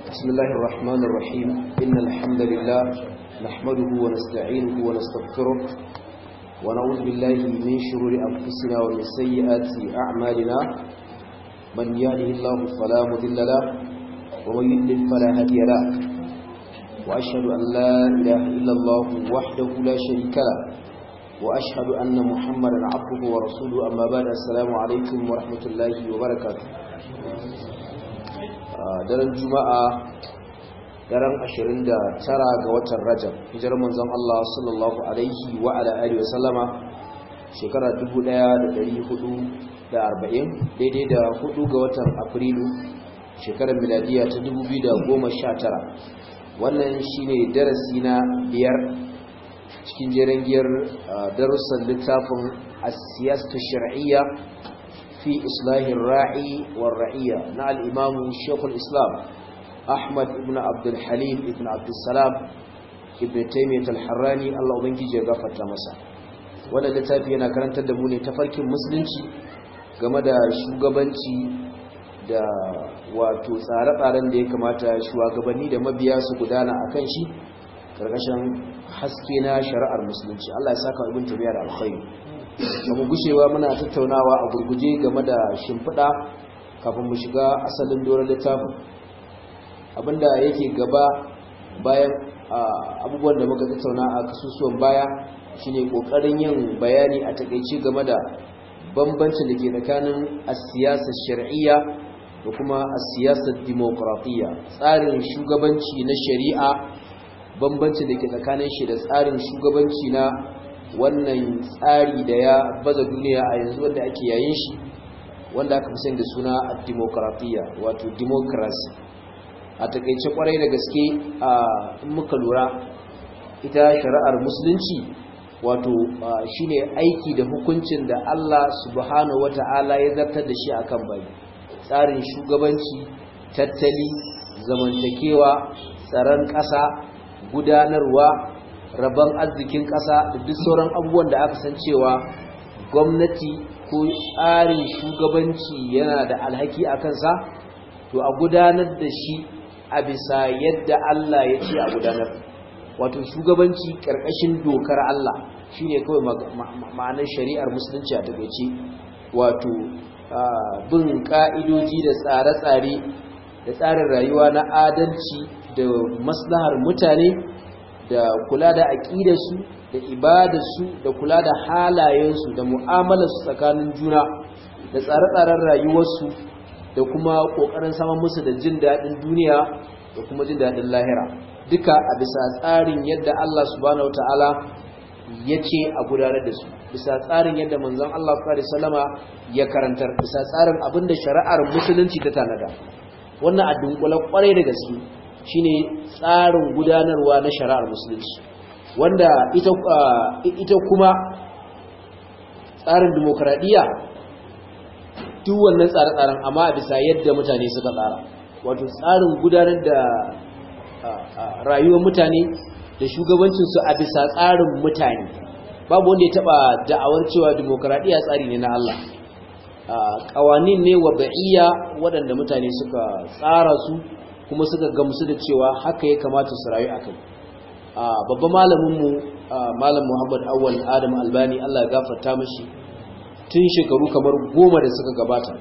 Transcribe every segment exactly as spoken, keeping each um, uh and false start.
بسم الله الرحمن الرحيم إن الحمد لله نحمده ونستعينه ونستغفره ونعوذ بالله من شرور أنفسنا ومن سيئات أعمالنا من يهده الله فلا مضل له ومن يضلل فلا هادي له وأشهد أن لا إله إلا الله وحده لا شريك له وأشهد أن محمدا عبده ورسوله أما بعد السلام عليكم ورحمة الله وبركاته. daren juma'a daren ashirin da tara ga watan rajab hijirar manzon Allah sallallahu alaihi wa ala alihi wa sallama shekara dubu ɗaya da ɗari hudu da arba'in daidai da hudu ga watan afrilu shekarar miladiya ta dubu biyu da goma sha tara. Wannan shine darasi na biyar cikin jerengiyar darussan littafin as-siyasatu shar'iyya في إصلاح الراعي والرعية مع الإمام الشيخ الإسلام أحمد بن عبد الحليم بن عبد السلام ابن تيمية الحراني الله أبنجي جغافة مسا وانا لتافي أنا كانت تدموني تفرك مسلمتي game da shugabanci da wato tsare-tsaren da ya kamata shugabanni da mabiya su gudana akan shi karkashin haske na shari'ar musulunci. Allah ya saka ibn Taymiyyah da alkhairi. Mu gushewa muna tattaunawa a gurguje game da shimfiɗa kafin mu shiga asalin doron littafin. Abinda yake gaba bayan abubuwan da muka tattauna a kasusuwan baya shine kokarin yin bayani a takeice game da bambancin da ke tsakanin as-siyasar shar'iyya da kuma as-siyasar demokratiyya, tsarin shugabanci na shari'a, bambancin da ke tsakanin shi da tsarin shugabanci na wannan tsari da ya baza duniya a yanzu wanda ake yayin shi, wanda aka fi sani da suna demokratiya wato democracy. A takaice kwarai da gaske a muka lura ita shari'ar musulunci wato shine aiki da hukuncin da Allah subhanahu wata'ala ya zartar da shi akan bai, tsarin shugabanci, tattali, zamantakewa, tsaron ƙasa, gudanarwa, rabon arzikin ƙasa da duk sauran abubuwan da aka san cewa gwamnati ko tsarin shugabanci yana da alhaki a kansa, to a gudanar da shi a bisa yadda Allah ya ce a gudanar. Wato shugabanci ƙarƙashin dokar Allah shine kawai ma'anar shari'ar musulunci a takaice, wato bin ƙa'idoji da tsare-tsare da tsarin rayuwa na adalci da maslahar mutane, da kula da aƙidarsu da ibadarsu da kula da halayensu da mu'amalarsu tsakanin juna da tsare-tsaren rayuwarsu da kuma ƙoƙarin samun musu da jin daɗin duniya da kuma jin daɗin lahira, duka a bisa tsarin yadda Allah subhanahu wata'ala ya ce a gudanar da su, bisa tsarin yadda manzon Allah sallallahu alaihi wasallama ya karantar, bisa tsarin abinda shari'ar musulunci ta tanada. Wannan a dunkule kwarai da gaske shine tsarin gudanarwa na shari'ar musulunci, wanda ita ita kuma tsarin demokradiya duk wannan tsare-tsaren amma bisa yadda mutane suka tsara, wato tsarin gudanar da rayuwar mutane da shugabancin su a bisa tsarin mutane. Babu wanda ya taba da'awar cewa demokradiya tsari ne na Allah. Qawanin ne wada'iyya waɗanda mutane suka tsara su kuma suka gamsu da cewa haka ya kamata su rayu akai. Babban malaminmu Malam Muhammad Awwal Adam Albani, Allah ya gafarta mashi, tun shekaru kamar goma da suka gabata,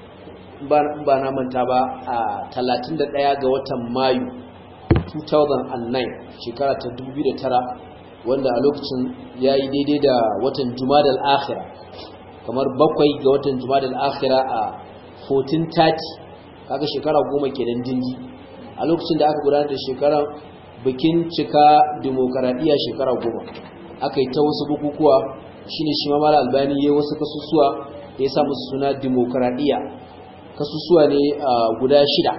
ba na manta ba, a talatin da ɗaya ga watan Mayu two thousand nine, shekara ta dubu biyu da tara, wanda a lokacin ya yi daidai da watan Jumadal Akhira, kamar bakwai ga watan Jumadal Akhira a fourteen thirty, kaga shekara goma kenan dingi. A lokacin da aka gudanar da shekarar bikin cika demokaradiyya shekara goma, aka yi ta wasu bukukuwa, shine shi mamala Albani ya wasu kasusuwa da ya sa musu suna demokaradiyya. Kasusuwa ne guda shida.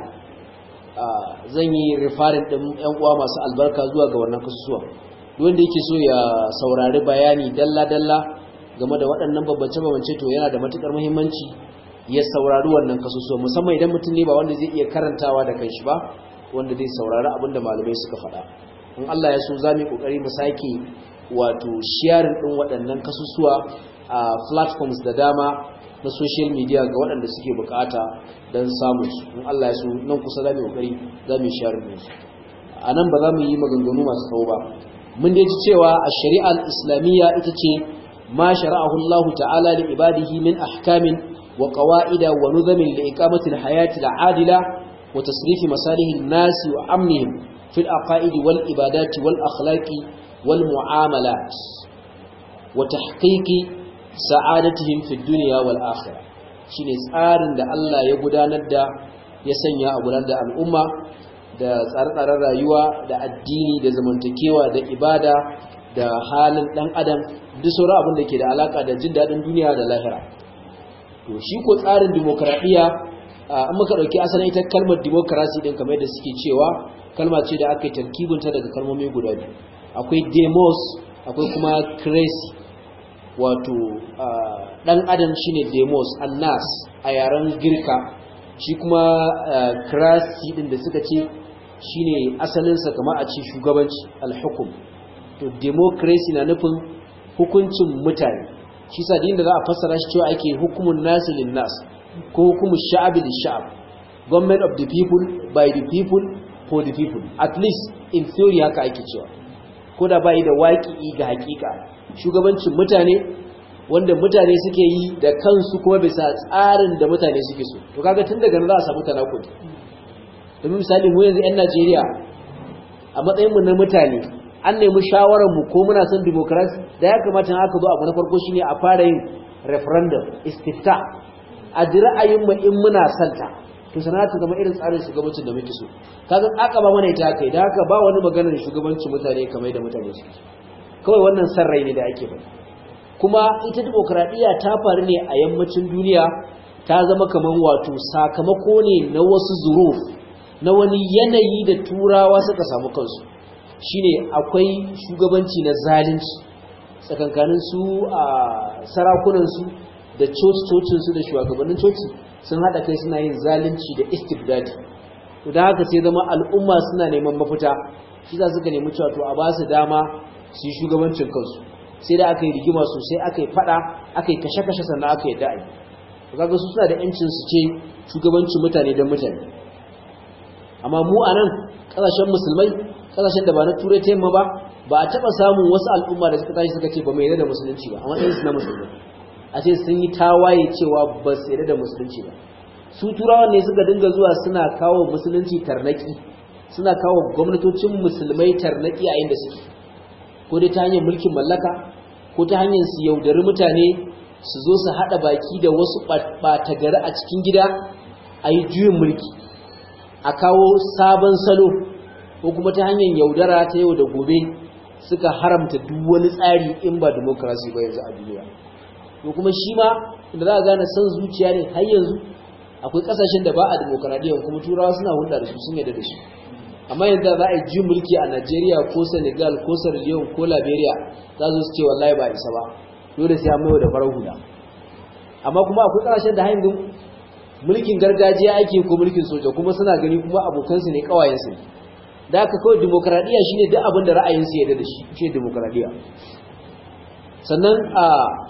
Zan yi rifarin ɗin ‘yan uwa masu albarka zuwa ga wannan kasusuwa, wanda yake so ya saurari bayani dalla-dalla game da waɗannan bambance-bambance, to yana da matuƙar muhimmanci ya saurari wannan kasusuwa, musamman idan mutum ne ba wanda zai iya karantawa da kanshi ba, wanda zai saurari abinda malamai suka faɗa. In Allah ya so za mu yi ƙoƙari mu sake wato sharing ɗin waɗannan kasusuwa a platforms da dama na social media ga waɗanda suke bukata don samun su in Allah ya so nan kusa za mu yi kokari za mu share su a nan ba za mu yi maganganu masu tsawo ba mun dai ji cewa a shari'ar islamiyya ita ce ma shara'ahu Allah ta'ala li ibadihi min ahkamin wa qawa'ida wa nuzamin li iqamati al-hayati al-adila wa tasrifi masalihi an-nas wa amnihim fi al-aqaid wal ibadati wal akhlaqi wal mu'amalat wa tahqiqi sa'adatihim fi ad-dunya wal akhirah shine tsarin da Allah ya gudanar da ya sanya a gudanar da al'umma da tsare-tsaren rayuwa da addini da zamantakewa da ibada da halin dan adam duk sauran abin da ke da alaka da jin dadin duniya da lahira to shi ko tsarin demokradiya an muka dauki asalin ita kalmar democracy din kamar da suke cewa kalma ce da aka yi tarkibinta daga kalmomi guda biyu akwai demos akwai kuma crazy wato dan adam shine demos annas a yaren girka shi kuma crazy din da suka ce shine asalinsa kamar a ce shugabanci al-hukum to democracy na nufin hukuncin mutane shi sa din da za a fassara shi cewa ake hukumun nasi lin nas ko hukumun sha'abi lil sha'ab government of the people by the people for the people at least in theory haka ake cewa ko da bai da waƙi ga hakika shugabancin mutane wanda mutane suke yi da kansu kuma bisa tsarin da mutane suke so to kaga tun daga nan za a samu tanakudi domin misali mu yanzu 'yan Najeriya a matsayinmu na mutane an nemi shawararmu ko muna son demokrasi da ya kamata aka zo abu na farko shine a fara yin referendum istifta a ji ra'ayinmu in muna santa to sana ta zama irin tsarin shugabancin da muke so kaga aka ba mana ita kai da haka ba wani maganar shugabancin mutane kamar da mutane suke kawai wannan san rai ne da ake bari kuma ita demokradiya ta faru ne a yammacin duniya ta zama kaman wato sakamako ne na wasu zuruf na wani yanayi da turawa suka samu kansu shine akwai shugabanci na zalunci tsakankanin su a sarakunan su da coci-cocin su da shugabannin coci sun hada kai suna yin zalunci da istibdadi to da haka sai zama al'umma suna neman mafita shi za su ga nemi cewa to a ba su dama su yi shugabancin kansu sai da aka yi rigima sosai aka yi fada aka yi kashe-kashe sannan aka yi da'ayi kaga su suna da yancin su ce shugabancin mutane don mutane amma mu a nan ƙasashen musulmai ƙasashen da ba na turai ta yamma ba ba a taɓa samun wasu al'umma da suka tashi suka ce ba mai yarda da musulunci ba a matsayin su na musulmai a ce sun yi tawaye cewa ba su yarda da musulunci ba su turawan ne suka dinga zuwa suna kawo musulunci tarnaki suna kawo gwamnatocin musulmai tarnaki a inda suke ko dai ta hanyar mulkin mallaka ko ta hanyar su yaudari mutane su zo su haɗa baki da wasu ɓata gari a cikin gida a yi juyin mulki a kawo sabon salo ko kuma ta hanyar yaudara ta yau da gobe suka haramta duk wani tsari in ba demokrasi ba yanzu a duniya to kuma shi ma inda za a gane san zuciya ne har yanzu akwai kasashen da ba a demokradiyyar kuma turawa suna hulɗa da su sun yarda da shi amma yanzu za a yi ji mulki a Najeriya ko Senegal ko Sierra Leone ko Liberia za su ce wallahi ba isa ba dole sai an mayo da farar hula amma kuma akwai kasashen da yanzu mulkin gargajiya ake ko mulkin soja kuma suna gani kuma abokansu ne kawayensu ne da aka kawai demokradiyya shine duk abin da ra'ayinsu ya da shi shi demokradiyya sannan a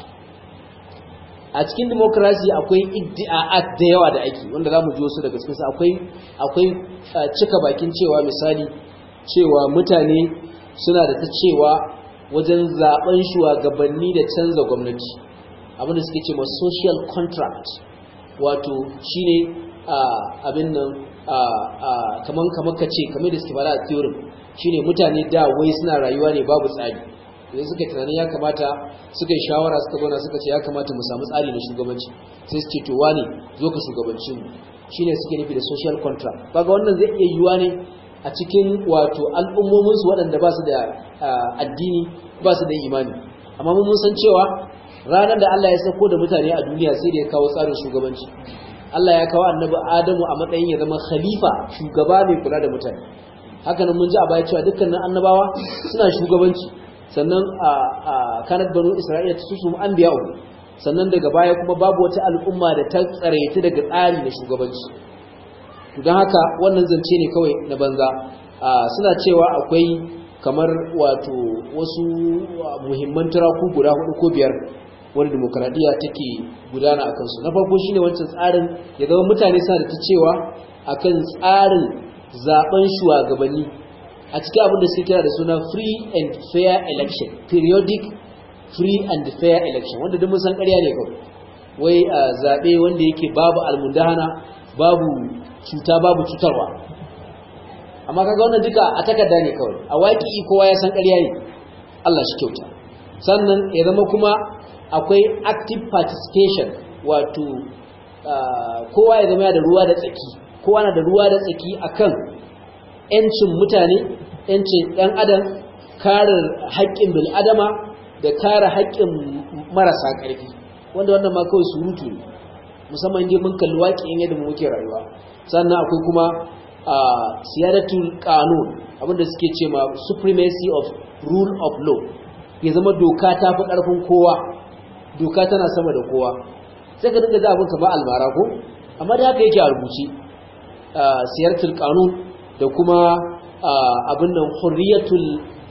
a cikin demokrasi akwai iddia'at da yawa da ake wanda zamu ji wasu daga cikin su akwai akwai cika bakin cewa misali cewa mutane suna da ta cewa wajen zaben shugabanni da canza gwamnati abin da suke cewa social contract wato shine abin nan kaman kamar kace kamar da suke fara a theory shine mutane da wai suna rayuwa ne babu tsari idan suka tunanin ya kamata suka yi shawara suka zauna suka ce ya kamata mu samu tsari na shugabanci sai su ce to wani zo ka shugabanci mu shine suke nufi da social contract kaga wannan zai iya yiwuwa ne a cikin wato al'ummomin su waɗanda ba su da addini ba su da imani amma mun san cewa ranar da Allah ya sako da mutane a duniya sai da ya kawo tsarin shugabanci Allah ya kawo annabi Adamu a matsayin ya zama khalifa shugaba mai kula da mutane haka nan mun ji a baya cewa dukkanin annabawa suna shugabanci sannan a kanat banu Isra'ila ta susu anbiya'u sannan daga baya kuma babu wata al'umma da ta tsareta daga tsari na shugabanci to don haka wannan zance ne kawai na banza suna cewa akwai kamar wato wasu muhimman turaku guda hudu ko biyar wani demokradiyya take gudana akan su na farko shine wancan tsarin ya zama mutane suna da ta cewa akan tsarin zaben shugabanni a cikin abin da suke kira da suna free and fair election periodic free and fair election wanda duk mun san ƙarya ne kawai wai zabe wanda yake babu almundahana babu cuta babu cutarwa amma kaga wannan duka a takarda ne kawai a waƙi kowa ya san ƙarya ne Allah shi kyauta sannan ya zama kuma akwai active participation wato kowa ya zama da ruwa da tsaki kowa na da ruwa da tsaki akan yancin mutane yancin ɗan adam kare haƙƙin bil adama da kare haƙƙin marasa ƙarfi wanda wannan ma kawai surutu ne musamman inda mun kalli waƙiyin yadda mu muke rayuwa sannan akwai kuma siyadatul qanun abinda suke ce ma supremacy of rule of law ya zama doka ta fi ƙarfin kowa doka tana sama da kowa sai ka dinga za abin ka ba almara ko amma da haka yake a rubuce siyadatul qanun da kuma abin nan hurriyatul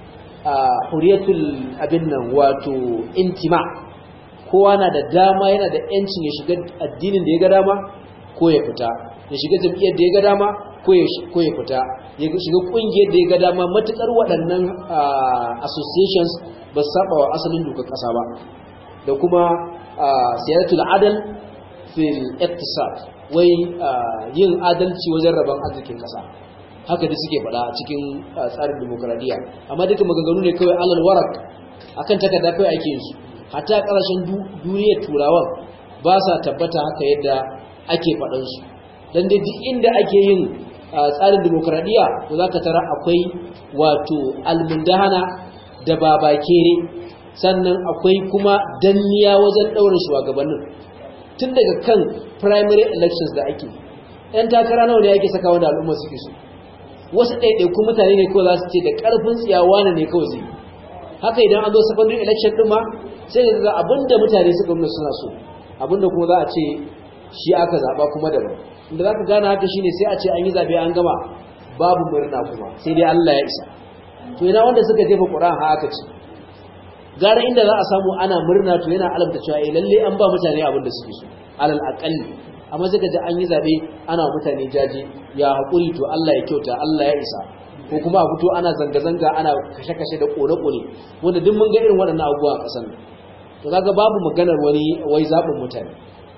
hurriyatul abin nan wato intima kowa na da dama yana da yancin ya shiga addinin da ya ga dama ko ya fita ya shiga jam'iyyar da ya ga dama ko ya fita ya shiga kungiyar da ya ga dama matukar waɗannan associations ba su saba wa asalin dokar ƙasa ba da kuma siyadatul adal fil iqtisad wai yin adalci wajen rabon arzikin ƙasa haka da suke faɗa a cikin tsarin demokradiyya amma duka maganganu ne kawai alal warak akan takarda kawai ake yin su hatta ƙarshen duniyar turawan ba sa tabbata haka yadda ake faɗan su dan dai duk inda ake yin tsarin demokradiyya to zaka tara akwai wato almundahana da babakere sannan akwai kuma danniya wajen ɗaurin shugabannin tun daga kan primary elections da ake yan takara nawa ne ake saka wanda al'umma suke so wasu ɗaiɗaikun mutane ne kawai za su ce da ƙarfin tsiyawa ne kawai zai haka idan an zo secondary election ɗin ma sai ga abinda mutane suka nuna suna so abinda kuma za a ce shi aka zaɓa kuma daban inda za ka gane haka shine sai a ce an yi zaɓe an gama babu murna kuma sai dai Allah ya isa to ina wanda suka jefa ƙura'an ha aka ce gara inda za a samu ana murna to yana alamta cewa eh lalle an ba mutane abin da suke so alal aqalli amma sai ka ji an yi zaɓe ana mutane jaje ya haƙuri to Allah ya kyauta Allah ya isa ko kuma a fito ana zanga-zanga ana kashe-kashe da ƙone-ƙone wanda duk mun ga irin waɗannan abubuwa a ƙasar nan to kaga babu maganar wani wai zaɓin mutane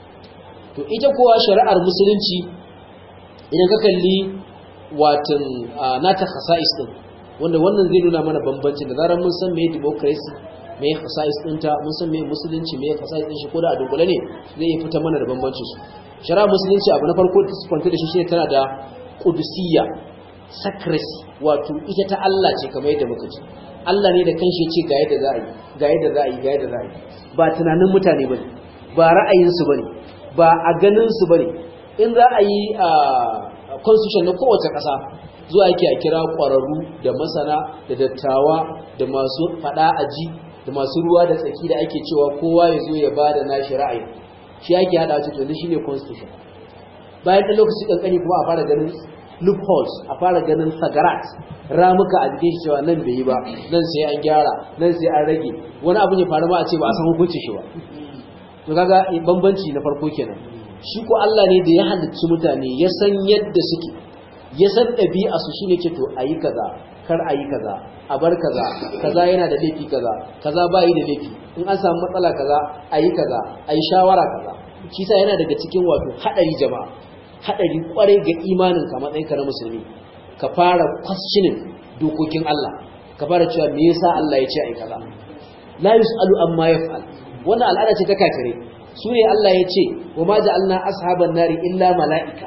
to ita kowa shari'ar musulunci idan ka kalli watan nata khasa'is din wanda wannan zai nuna mana bambancin da zarar mun san meye democracy meye khasa'is ɗinta mun san meye musulunci meye khasa'is ɗin shi ko da a dunkule ne zai iya fitar mana da bambancin su shari'ar musulunci abu na farko ta kwanta da shi shine tana da qudusiyya secrecy wato ita ta Allah ce kamar yadda muka ji Allah ne da kanshi ya ce ga yadda za a yi ga yadda za a yi ga yadda za a yi ba tunanin mutane bane ba ra'ayinsu bane ba a ganin su bane in za a yi a constitution na kowace ƙasa zuwa yake a kira ƙwararru da masana da dattawa da masu faɗa aji da masu ruwa da tsaki da ake cewa kowa ya zo ya ba da nashi ra'ayi shi ake haɗa wace to shi ne constitution bayan ɗan lokaci ƙanƙani kuma a fara ganin loopholes a fara ganin sagarat ramuka a jikin shi cewa nan bai yi ba nan sai an gyara nan sai an rage wani abu ne faru ma a ce ba a san hukuncin shi ba to kaga bambanci na farko kenan shi ko Allah ne da ya halicci mutane ya san yadda suke ya san ɗabi'a su shine ce to ayi kaza kar ayi kaza a bar kaza kaza yana da laifi kaza kaza ba yi da laifi in an samu matsala kaza ayi kaza ayi shawara kaza shi sa yana daga cikin wato hadari jama'a hadari kwarai ga imanin ka matsayin ka na musulmi ka fara questioning dokokin Allah ka fara cewa me yasa Allah ya ce ai kaza la yusalu amma yaf'al wannan al'ada ce ta kafire su ne Allah ya ce wa ma ja'alna ashaban nari illa mala'ika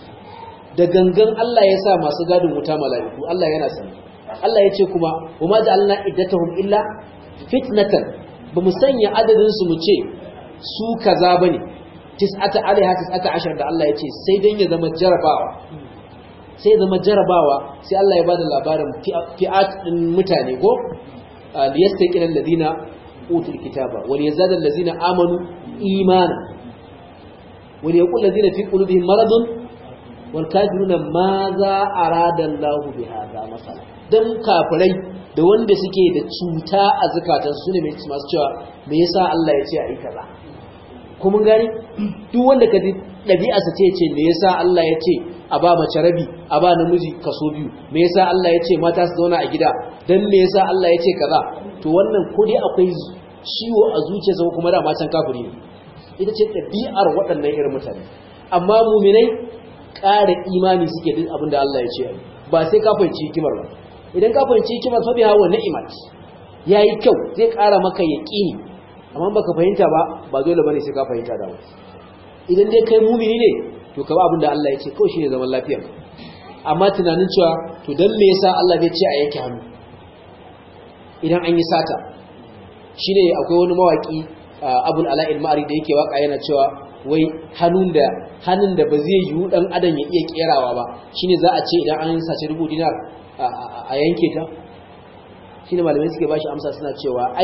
da gangan Allah ya sa masu gadin wuta mala'iku Allah yana sani Allah ya ce kuma wa ma ja'alna iddatahum illa fitnatan ba mu sanya adadin su mu ce su kaza bane tis'ata alaiha tis'ata ashar da Allah ya ce sai dan ya zama jarabawa sai zama jarabawa sai Allah ya bada labarin fi'at din mutane ko liyastaqina alladhina utul kitaba wal yazada allazina amanu imana wal yaqul allazina fi qulubihim maradun wal kafiruna ma za arada Allah bi hada masala dan kafirai da wanda suke da cuta a zakatan su ne masu cewa me yasa Allah ya ce ai kaza kuma gani duk wanda ka ji dabi'arsa ce ce me yasa Allah ya ce a ba mace rabi a ba namiji kaso biyu me yasa Allah ya ce mata su zauna a gida dan me yasa Allah ya ce kaza to wannan ko dai akwai ciwo a zuciyarsa ko kuma da ma can kafiri ne ita ce dabi'ar waɗannan irin mutane amma mu'minai ƙara imani suke duk abin da Allah ya ce ba sai ka fahimci hikimar ba idan ka fahimci hikimar fa biha wa ni'mat yayi kyau zai ƙara maka yaqini amma baka fahimta ba ba dole bane sai ka fahimta da wani idan dai kai mu'mini ne to ka ba abin da Allah ya ce kawai shine zaman lafiyar amma tunanin cewa to dan me yasa Allah bai ce a yanke hannu idan an yi sata shine akwai wani mawaki Abul Ala'il Ma'ari da yake waka yana cewa wai hannun da hannun da ba zai yi dan adam ya iya kerawa ba shine za a ce idan an sace rubu dinar a yanke ta shine malamai suke bashi amsa suna cewa ai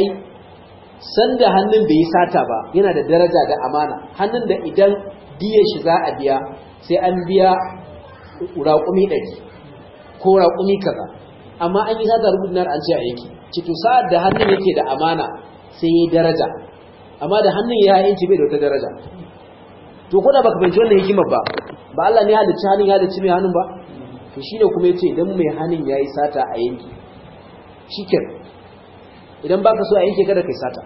sanda hannun bai yi sata ba yana da daraja da amana hannun da idan diya shi za a biya sai an biya raƙumi ɗari ko raƙumi kaza amma an yi sata rubu dinar an ce a yanke ci to sa'ad da hannun yake da amana sai yi daraja amma da hannun ya yanki bai da wata daraja to ko da baka fahimci wannan hikimar ba ba Allah ne ya halicci hannun ya halicci mai hannun ba to shine kuma yace idan mai hannun yayi sata a yanki shikin idan baka so a yanke kada kai sata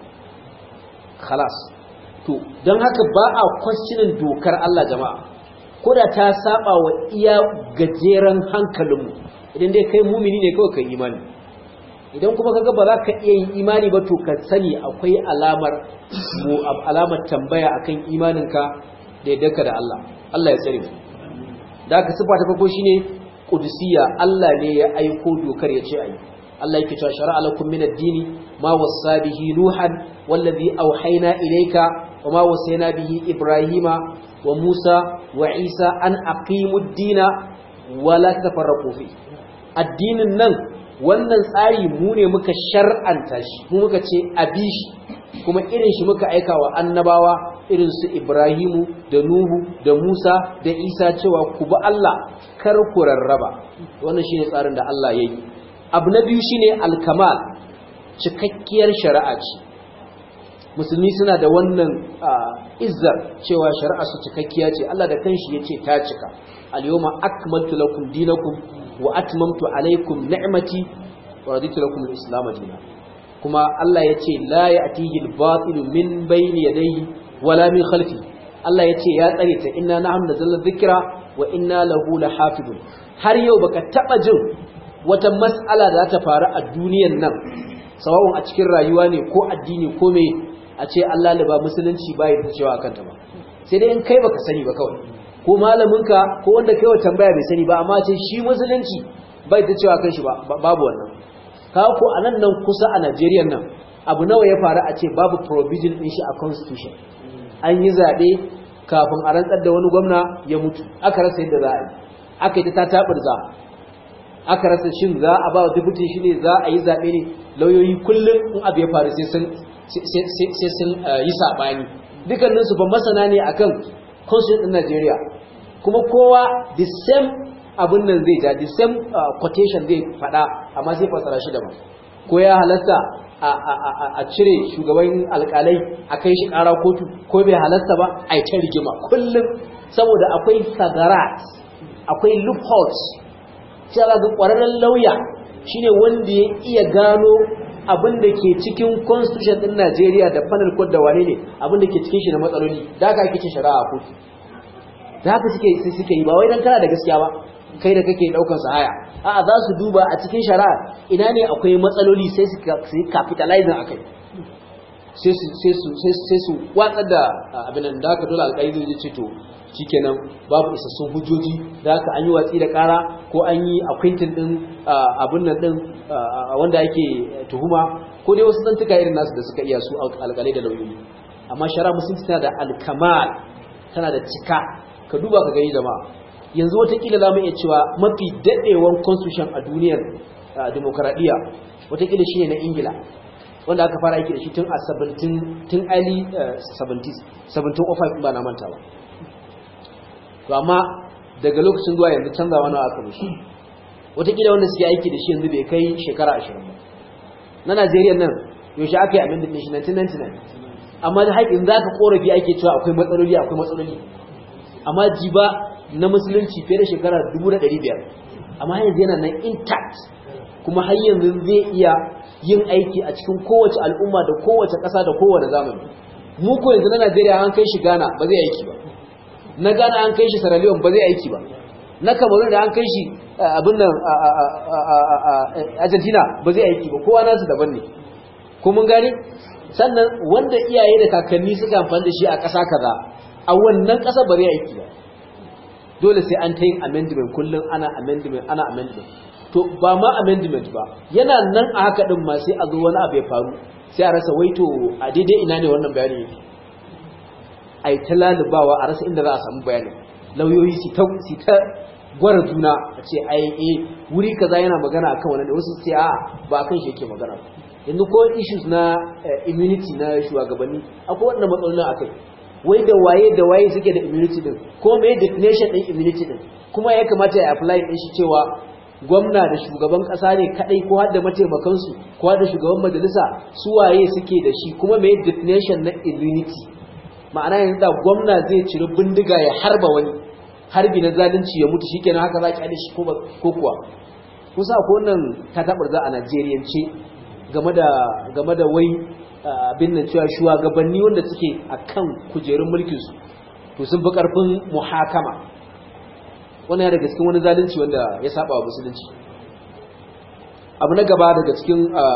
khalas to dan haka ba a questioning dokar Allah jama'a koda ta saba wa iya gajeren hankalinmu idan dai kai mumini ne kawai kai imani idan kuma kaga ba za ka iya yin imani ba to ka sani akwai alamar mu alamar tambaya akan imaninka da yaddarka da Allah Allah ya tsare mu da haka sifa ta farko shine qudusiyya Allah ne ya aiko dokar ya ce ayi Allah yake cewa shar'a lakum min ad-dini ma wassa bihi nuhan wallazi awhayna ilayka wama wasayna bihi ibrahima wa musa wa isa an aqimu ad-dina wa la tafarraqu fi addinin nan wannan tsari mu ne muka shar'anta shi mu muka ce abi shi kuma irin shi muka aika wa annabawa irin su Ibrahimu da Nuhu da Musa da Isa cewa ku bi Allah kar ku rarraba wannan shine tsarin da Allah yayi abu na biyu shine al-kamal cikakkiyar shari'a ce musulmi suna da wannan izzar cewa shari'a su cikakkiya ce Allah da kanshi yace ta cika al-yawma akmaltu lakum dinakum wa atmamtu alaykum ni'mati wa raditu lakum al-islam dinan kuma Allah yace la ya'tihi al-batil min bayni yadayhi wala min khalfi Allah yace ya tsare ta inna nahnu nazzalna dhikra wa inna lahu lahafizun har yau baka taba jin wata mas'ala da ta faru a duniyar nan sawa'un a cikin rayuwa ne ko addini ko me a ce Allah ba musulunci bai da cewa akan ta ba sai dai in kai baka sani ba kawai ko malaminka ko wanda kai wa tambaya bai sani ba amma ce shi musulunci bai da cewa kan shi ba babu wannan ka ko anan nan kusa a Najeriya nan abu nawa ya faru a ce babu provision din shi a constitution an yi zabe kafin a rantsar da wani gwamna ya mutu aka rasa yadda za a yi aka yi ta taburza aka rasa shin za a ba deputy shi ne za a yi zabe ne lauyoyi kullum in abu ya faru sai sun sai sun yi sabani dukkanin su ba masana ne akan constitution din Najeriya kuma kowa the same abin nan zai ja the same quotation zai fada amma sai fasara shi daban ko ya halatta a cire shugaban alkalai a kai shi kara kotu ko bai halatta ba a yi ta rigima kullum saboda akwai sagarat akwai loopholes sai ga kwararren lauya shine wanda ya iya gano abin da ke cikin constitution din Najeriya da panel code da wane ne abin da ke cikin shi na matsaloli da haka ake cin shari'a a kotu da haka suke sai suke yi ba wai dan kana da gaskiya ba kai da kake daukar sa haya a'a za su duba a cikin shari'a ina ne akwai matsaloli sai su capitalizing akai sai su sai su sai su watsar da abin nan da haka dole alƙali zai ce to shikenan babu isassun hujjoji da haka an yi watsi da ƙara ko an yi acquainting din abin nan din wanda yake tuhuma ko dai wasu zantuka irin nasu da suka iya su alƙalai da lauyoyi amma shari'a musulunci tana da alkamal tana da cika ka duba ka gani jama'a yanzu watakila za mu iya cewa mafi daɗewan constitution a duniyar demokaradiyya watakila shi ne na ingila wanda aka fara aiki da shi tun a tun early seventies seventeen oh five ba na manta ba to amma daga lokacin zuwa yanzu canzawa nawa aka mishi wataƙila wanda suke aiki da shi yanzu bai kai shekara ashirin ba na Najeriya nan yaushe aka yi amendment din shi nineteen ninety-nine amma da haƙin za ka ƙorafi ake cewa akwai matsaloli akwai matsaloli amma jiba na musulunci fiye da shekara dubu da ɗari biyar amma yanzu yana nan intact kuma har yanzu zai iya yin aiki a cikin kowace al'umma da kowace ƙasa da kowane zamani mu ko yanzu na Najeriya an kai shi Ghana ba zai aiki ba na Ghana an kai shi Sierra Leone ba zai aiki ba na Cameroon da an kai shi abin nan Argentina ba zai aiki ba kowa nasu daban ne ko mun gane sannan wanda iyaye da kakanni suka amfani da shi a ƙasa kaza a wannan ƙasa ba zai aiki ba dole sai an ta yin amendment kullum ana amendment ana amendment to ba ma amendment ba yana nan a haka din ma sai a zo wani abu ya faru sai a rasa waito a daidai ina ne wannan bayani yake ai ta lalubawa a rasa inda za a samu bayani lauyoyi su ta su ta gwara juna a ce ai eh wuri kaza yana magana akan wannan da wasu sai a ba akan shi yake magana yanzu ko issues na immunity na shugabanni akwai wannan matsalolin akai wai da waye da waye suke da immunity din ko me definition din immunity din kuma ya kamata ya apply din shi cewa gwamna da shugaban kasa ne kadai ko har da mataimakan su ko har da shugaban majalisa su waye suke da shi kuma me definition na immunity ma'ana yanzu da gwamna zai ciri bindiga ya harba wani harbi na zalunci ya mutu shikenan haka za ki ade shi ko ko kuwa kusa ko wannan ta tabarza a Najeriyance game da game da wai abin nan cewa shugabanni wanda suke akan kujerun mulkin su to sun fi karfin muhakama wannan ya daga cikin wani zalunci wanda ya saba wa musulunci abu na gaba daga cikin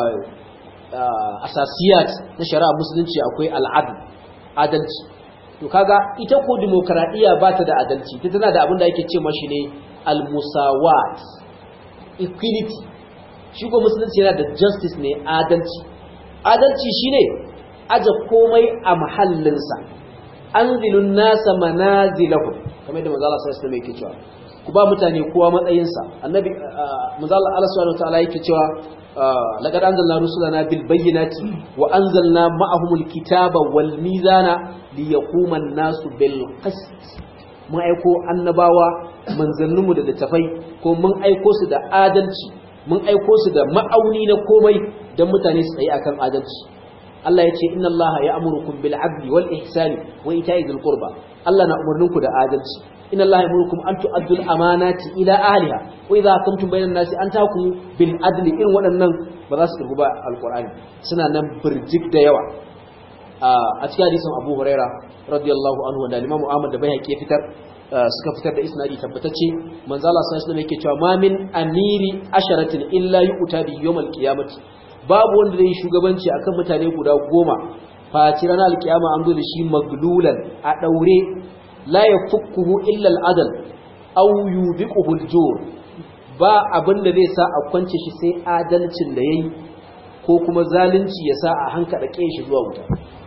asasiyat na shari'a musulunci akwai al'adl adalci to kaga ita ko demokradiya ba ta da adalci ita tana da abin da ake ce mashi ne al-musawat equality shi ko musulunci yana da justice ne adalci adalci shine aje komai a mahallinsa anzilun nasa manazilahum kamar da manzo Allah sallallahu alaihi wasallam yake cewa ku ba mutane kowa matsayinsa annabi manzo Allah subhanahu wataala yake cewa laqad anzalna rusulana bil bayyinati wa anzalna ma'ahumul kitaba wal mizana liyaquma an-nasu bil qist mun aiko annabawa manzanninmu da littafai ko mun aiko su da adalci mun aiko su da ma'auni na komai dan mutane su tsaye akan adalci Allah ya ce inna Allah ya'murukum bil 'adli wal ihsani wa ita'i dhil qurba Allah na umurninku da adalci inna Allah ya'murukum an tu'addu al amanati ila ahliha wa idha kuntum bainan nasi an tahkumu bil 'adli irin waɗannan ba za su turbu ba alqur'ani suna nan birjik da yawa a cikin hadisin Abu Huraira radiyallahu anhu da Imam Ahmad da Baihaqi ya fitar suka fitar da isnadi tabbatacce manzo Allah sallallahu alaihi wasallam yake cewa ma min amiri asharatin illa yu'ta bi yawmal qiyamati babu wanda zai shugabanci akan mutane guda goma faci ranar alkiyama an zo da shi maglulan a daure la yafukkuhu illa al-adl aw yubiquhu al-jur ba abin da zai sa a kwance shi sai adalcin da yayi ko kuma zalunci ya sa a hanka da shi zuwa wuta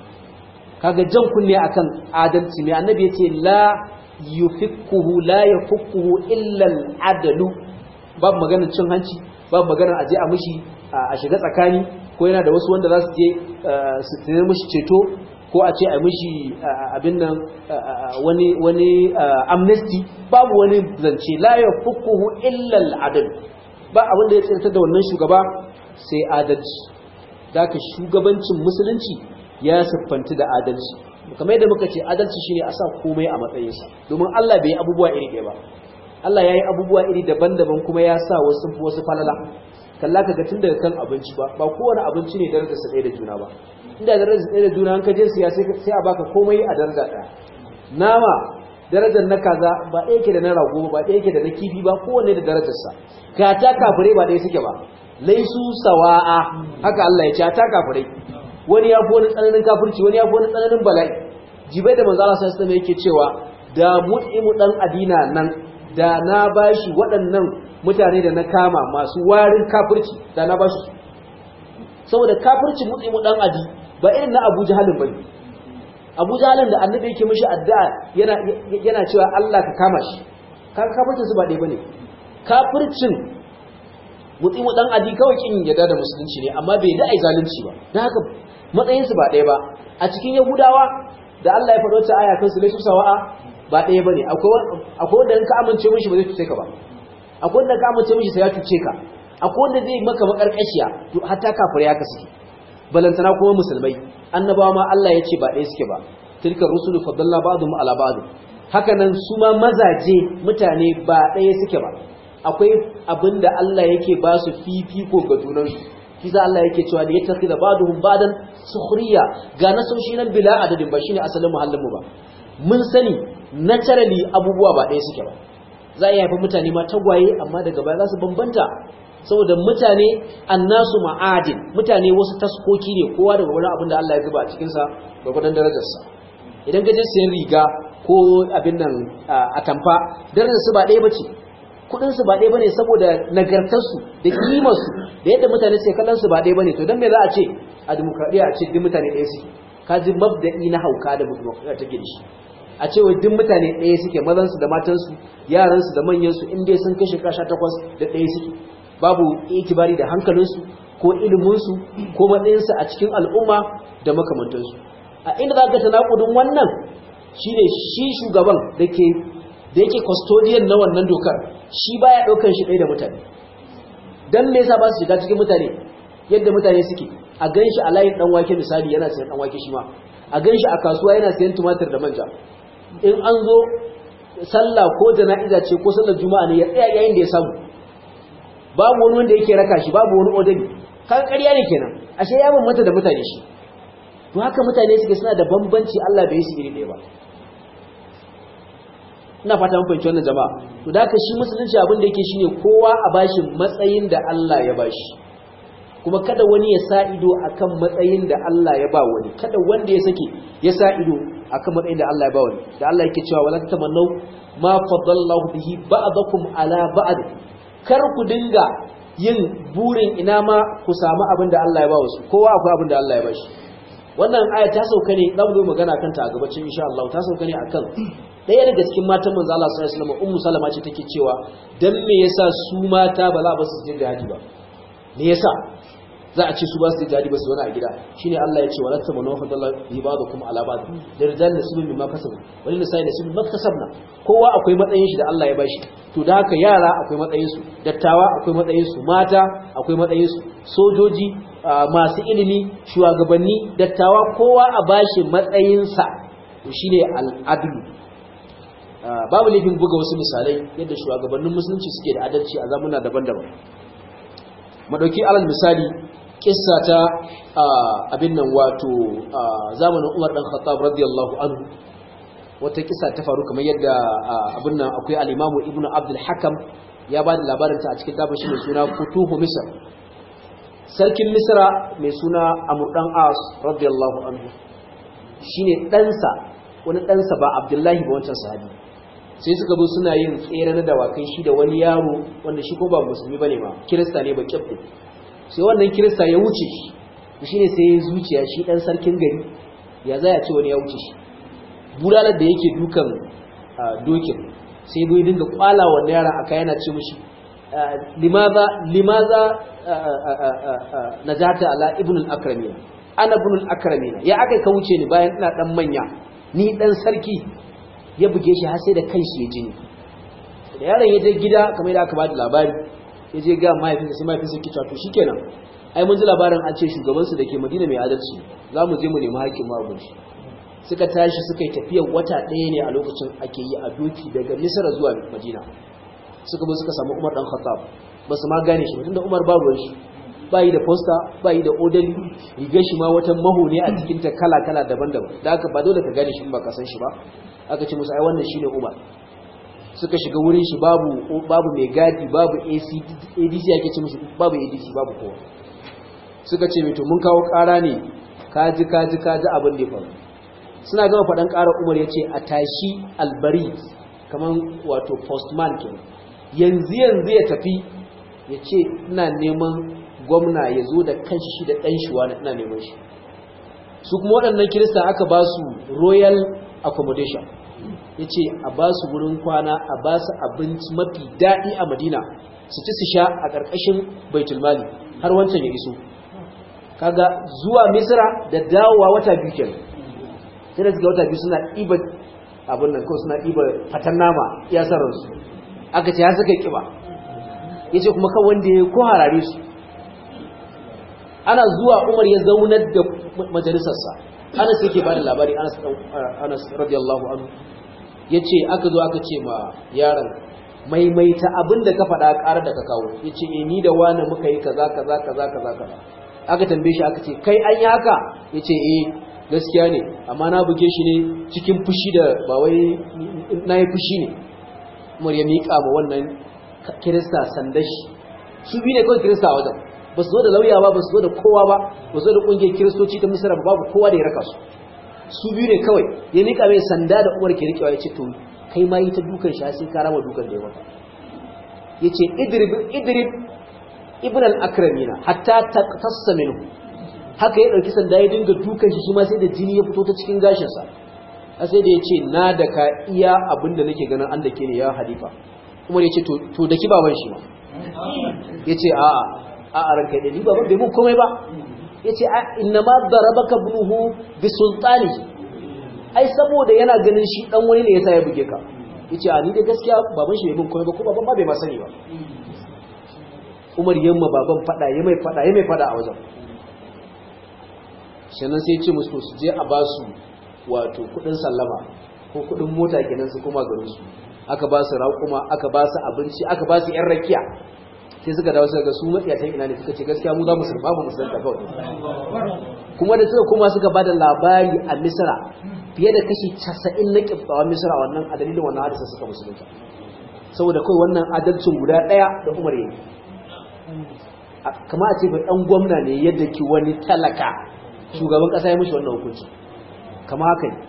kaga jan kunne akan adalci ne annabi yace la yufikkuhu la yafukkuhu illa al-adlu babu maganar cin hanci babu maganar aje a mishi a shiga tsakani ko yana da wasu wanda za su je su tsaye mishi ceto ko a ce a mishi abin nan wani wani amnesty babu wani zance la yafukkuhu illa al-adl ba abin da ya tsirtar da wannan shugaba sai adalci daka shugabancin musulunci ya siffanta da adalci kamar yadda muka ce adalci shine a sa komai a matsayinsa domin Allah bai yi abubuwa iri ɗaya ba Allah ya yi abubuwa iri daban-daban kuma ya sa wasu wasu falala kalla kaga tun daga kan abinci ba ba kowane abinci ne darajarsa ɗaya da juna ba inda darajarsa ɗaya da juna an ka je siya sai a baka komai a daraja ɗaya nama darajar na kaza ba ɗaya yake da na rago ba ɗaya yake da na kifi ba kowanne da darajarsa ka ta kafirai ba ɗaya suke ba laisu sawa'a haka Allah ya ce ta kafirai wani ya fi wani tsananin kafirci wani ya fi wani tsananin bala'i jibai da manzo Allah sallallahu alaihi wasallam yake cewa da mut'imu dan adina nan da na bashi waɗannan mutane da na kama masu warin kafirci da na bashi saboda kafirci mut'imu dan adi ba irin na Abu Jahalin bane Abu Jahalin da annabi yake mishi addu'a yana yana cewa Allah ka kama shi kaga kafircin su ba dai bane kafircin mut'imu dan adi kawai kin yadda da musulunci ne amma bai da ai zalunci ba dan haka matsayin su ba ɗaya ba a cikin Yahudawa da Allah ya faɗo ta aya kan su laisu sawa'a ba ɗaya bane akwai akwai wanda in ka amince mishi ba zai cuce ka ba akwai wanda ka amince mishi sai ya cuce ka akwai wanda zai maka makarkashiya to hatta kafirai haka suke balantana kuma musulmai annabawa ma Allah ya ce ba ɗaya suke ba tilka rusulu faddalna ba'dhum ala ba'd haka nan su ma mazaje mutane ba ɗaya suke ba akwai abinda Allah yake ba su fifiko ga junansu kisa Allah yake cewa da yattakhidha ba'dhum ba'dan sukhriya ga nasoshi nan bila adadin ba shine asalin muhallin mu ba mun sani naturally abubuwa ba ɗaya suke ba za a yi haifar mutane ma tagwaye amma daga baya za su bambanta saboda mutane annasu ma'adin mutane wasu taskoki ne kowa da wani abin da Allah ya zuba a cikin sa da gudan darajarsa idan ka je sayan riga ko abin nan a tamfa darajar su ba ɗaya bace kudin su ba ɗaya bane saboda nagartar su da kimar su da yadda mutane sai kallon su ba ɗaya bane to dan me za a ce a demokradiya a ce duk mutane ɗaya suke kaji mabda'i na hauka da demokradiya take da shi a ce wai duk mutane ɗaya suke mazan su da matan su yaran su da manyan su in dai sun kashe kasha takwas da ɗaya suke babu itibari da hankalin su ko ilimin su ko matsayin su a cikin al'umma da makamantan su a inda za ka tanakudin wannan shine shi shugaban dake da yake custodian na wannan dokar shi baya daukar shi ɗaya da mutane dan me yasa ba su shiga cikin mutane yadda mutane suke a ganshi a layin dan wake misali yana sayan dan wake shi ma a ganshi a kasuwa yana sayan tumatir da manja in an zo sallah ko jana'iza ce ko sallar juma'a ne ya tsaya yayin da ya samu babu wani wanda yake raka shi babu wani odali kan ƙarya ne kenan ashe ya bambanta da mutane shi to haka mutane suke suna da bambanci Allah bai su iri ɗaya ba ina fata mun fahimci wannan jama'a to da haka shi musulunci abin da yake shine kowa a bashi matsayin da Allah ya bashi kuma kada wani ya sa ido akan matsayin da Allah ya ba wani kada wanda ya sake ya sa ido akan matsayin da Allah ya ba wani da Allah yake cewa wala tamannu ma faddallahu bihi ba'dakum ala ba'd kar ku dinga yin burin ina ma ku samu abin da Allah ya ba wasu kowa akwai abin da Allah ya bashi wannan aya ta sauka ne dan zo magana kanta a gabacin insha Allah ta sauka ne akan daya daga cikin matan manzo Allah sallallahu alaihi wasallam ummu salama ce take cewa dan me yasa su mata ba za ba su je jihadi ba me yasa za a ce su ba su je jihadi ba su wani a gida shine Allah ya ce wala tamanu fadallahu ibadukum ala ba'd darjan nasibun mimma kasabu wal nisa'i nasibun mimma kasabna kowa akwai matsayin shi da Allah ya bashi to da haka yara akwai matsayin su dattawa akwai matsayin su mata akwai matsayin su sojoji masu ilimi shugabanni dattawa kowa a bashi matsayin sa to shine al-adlu babu laifin buga wasu misalai yadda shugabannin musulunci suke da adalci a zamuna daban-daban madauki alal misali kissa ta abin nan wato zamanin Umar dan Khattab radiyallahu anhu wata kissa ta faru kamar yadda abin nan akwai al-Imam Ibn Abdul Hakam ya bada labarin ta a cikin tabashi mai suna Futuhu Misr sarkin Misra mai suna Amr dan As radiyallahu anhu shine ɗansa wani ɗansa ba Abdullahi ba wancan sahabi sai suka zo suna yin tsere na dawakai shi da wani yaro wanda shi ko ba musulmi bane ba kirista ne ba kibbe sai wannan kirista ya wuce shi shine sai ya zuciya shi dan sarkin gari ya za ya ce wani ya wuce shi bulalar da yake dukan dokin sai bai dinga kwala wannan yaron aka yana ce mishi limaza limaza najata ala ibn al-akramina ana ibn al-akramina ya aka ka wuce ni bayan ina dan manya ni dan sarki ya buge shi har sai da kanshi ya jini da yaron ya je gida kamar da aka ba da labari ya je ga mahaifinsa sai mahaifinsa ke cewa to shikenan ai mun ji labarin an ce shugabansu da ke Madina mai adalci za mu je mu nemi haƙƙin magun shi suka tashi suka yi tafiyar wata ɗaya ne a lokacin ake yi a doki daga Misra zuwa Madina suka bi suka samu Umar dan Khattab ba su ma gane shi tunda Umar babu shi ba yi da posta ba yi da odali rigar shi ma wata maho ne a cikin ta kala kala daban-daban da haka ba dole ka gane shi in ba ka san shi ba aka ce musu ai wannan shine Umar suka shiga wurin shi babu babu mai gadi babu A C A D C yake ce musu babu A D C babu kowa suka ce mai to mun kawo ƙara ne kaji kaji kaji abin da ya faru suna gama faɗan ƙara Umar ya ce a tashi albari kaman wato postman kenan yanzu yanzu ya tafi ya ce ina neman gwamna ya zo da kanshi shi da ɗan shi wani ina neman shi su kuma waɗannan kirista aka ba su royal accommodation ya ce a ba su wurin kwana a ba su abinci mafi daɗi a Madina su ci su sha a ƙarƙashin baitulmali har wancan ya iso kaga zuwa Misra da dawowa wata biyu kenan sai da suka wata biyu suna ɗiba abin nan ko suna ɗiba fatan nama iya sararsu aka ce ya suka kiba ya ce kuma kan wanda ya ko harare su ana zuwa umar ya zaunar da majalisarsa anas yake ba da labari anas radiyallahu anhu ya ce aka zo aka ce ma yaron maimaita abin da ka faɗa ƙarar da ka kawo ya ce e ni da wani muka yi kaza kaza kaza kaza kaza aka tambaye shi aka ce kai an yi haka ya ce e gaskiya ne amma na buge shi ne cikin fushi da ba wai na yi fushi ne umar ya miƙa ma wannan kirista sandashi su biyu ne kawai kirista a wajen ba su zo da lauya ba ba su zo da kowa ba ba su zo da ƙungiyar kiristoci ta misira ba babu kowa da ya raka su su biyu ne kawai ya miƙa mai sanda da umar ke riƙewa ya ce to kai ma yi ta dukan shi sai ka rama dukan da ya maka ya ce idrib idrib ibn al-akramina hatta taqtassa minhu haka ya dauki sanda ya dinga dukan shi shi ma sai da jini ya fito ta cikin gashin sa sai da yace na da ka iya abinda nake ganin an dake ne ya halifa Umar yace to to daki baban shi ma yace a a a ranka da ni baban bai mun komai ba yace inna ma darabaka buhu bi sultani ai saboda yana ganin shi dan wani ne yasa ya buge ka yace a ni da gaskiya baban shi bai mun komai ba ko baban ma bai ma sani ba Umar yamma baban fada ya mai fada ya mai fada a wajen sannan sai ya ce musu su je a ba su wato kudin sallama ko kudin mota kenan su kuma garin su aka ba su raƙuma aka ba su abinci aka ba su yan rakiya sai suka dawo suka ga su matsiyatan ina ne suka ce gaskiya mu za mu surfa mu musulunta kawai kuma da suka kuma suka bada labari a Misra fiye da kashi casa'in na kibbawan Misra wannan a dalilin wannan hadisi suka musulunta saboda kai wannan adalcin guda daya da Umar yayi kama a ce ba dan gwamna ne yadda ki wani talaka shugaban kasa ya mishi wannan hukunci kama haka ne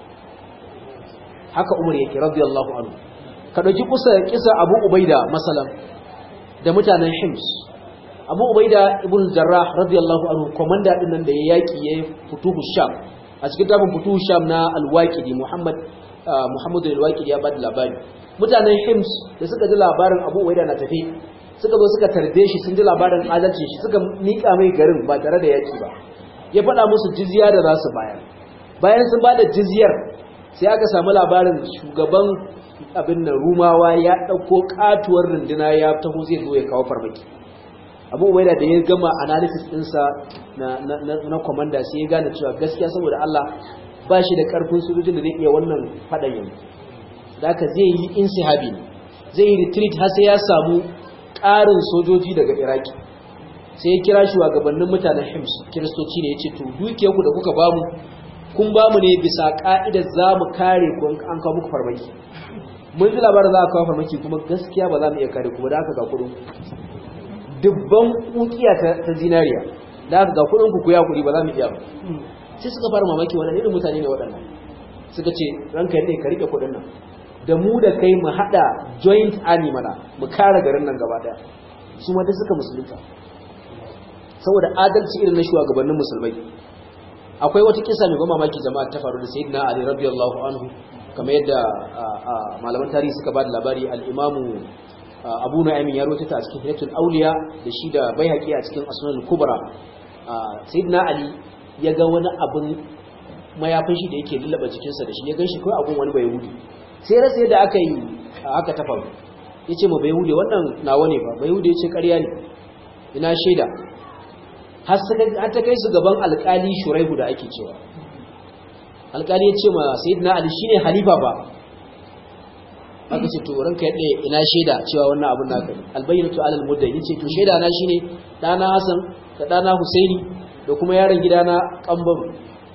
haka Umar yake radiyallahu anhu ka dauki kusa kisa Abu Ubaida masalan da mutanen Hims Abu Ubaida ibn Jarrah radiyallahu anhu komanda din nan da ya yaki yayin futuhu Sham a cikin tabin futuhu Sham na Al-Waqidi Muhammad Muhammad Al-Waqidi ya bada labari mutanen Hims da suka ji labarin Abu Ubaida na tafi suka zo suka tarbe shi sun ji labarin adalci shi suka nika mai garin ba tare da yaki ba ya faɗa musu jizya da za su bayar bayan sun bada jizyar sai aka samu labarin shugaban abin nan Rumawa ya dauko katuwar runduna ya taho zai zo ya kawo farmaki Abu Ubaida da ya gama analysis ɗinsa na na na commander sai ya gane cewa gaskiya saboda Allah ba shi da karfin sojojin da zai iya wannan fadan yanzu da haka zai yi insihabi zai yi retreat har sai ya samu ƙarin sojoji daga Iraki sai ya kira shugabannin mutanen Hims kiristoci ne yace to dukiyarku da kuka bamu kun bamu ne bisa ka'idar zamu kare ku an kawo muku farmaki mun ji labarin za a kawo farmaki kuma gaskiya ba za mu iya kare ku ba da aka ga kudin dubban kukiya ta zinariya da aka ga kudin ku ku ya kudi ba za mu iya ba sai suka fara mamaki wannan irin mutane ne waɗannan suka ce ranka ne ka rike kudin nan da mu da kai mu hada joint army mana mu kare garin nan gaba daya su ma da suka musulunta saboda adalci irin na shugabannin musulmai akwai wata kisa mai goma mamaki jama'a ta faru da sayyidina Ali radiyallahu anhu kamar yadda malaman tarihi suka ba da labari al-imamu Abu Nu'aym ya rawaita a cikin Hilatul Awliya da shi da Baihaqi a cikin Asnanul Kubra sayyidina Ali ya ga wani abin mayafin shi da yake lullaba jikinsa da shi ya ganshi kai abun wani bayahudi sai rasa yadda aka yi aka ta faru yace ma bayahudi wannan nawa ne ba bayahudi yace ƙarya ne ina shaida har ta kai su gaban alƙali Shuraihu da ake cewa alƙali ya ce ma sayyidina Ali shine halifa ba aka ce to ranka yadda ina shaida cewa wannan abun naka ne albayyinatu alal mudda'i yace to shaida na shine dana Hassan da dana Husaini da kuma yaron gidana Kambaru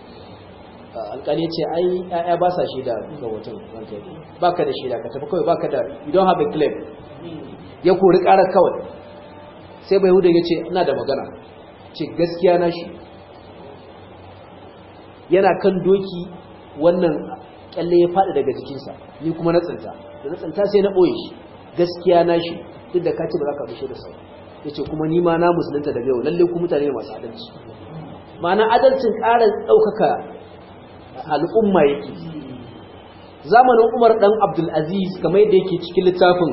alƙali ya ce ai ƴaƴa ba sa shaida ga watan ranka yadda baka da shaida ka tafi kawai baka da you don't have a claim ya kori ƙarar kawai sai bai hudu ya ce ina da magana ce gaskiya na shi yana kan doki wannan kyalle ya faɗi daga jikinsa ni kuma na tsinta da na tsinta sai na ɓoye shi gaskiya na shi duk da kaci ba za ka rushe da sau ya ce kuma ni ma na musulunta daga yau lallai ku mutane masu adalci ma'ana adalcin ƙara ɗaukaka al'umma yake zamanin umar ɗan abdulaziz kamar yadda yake cikin littafin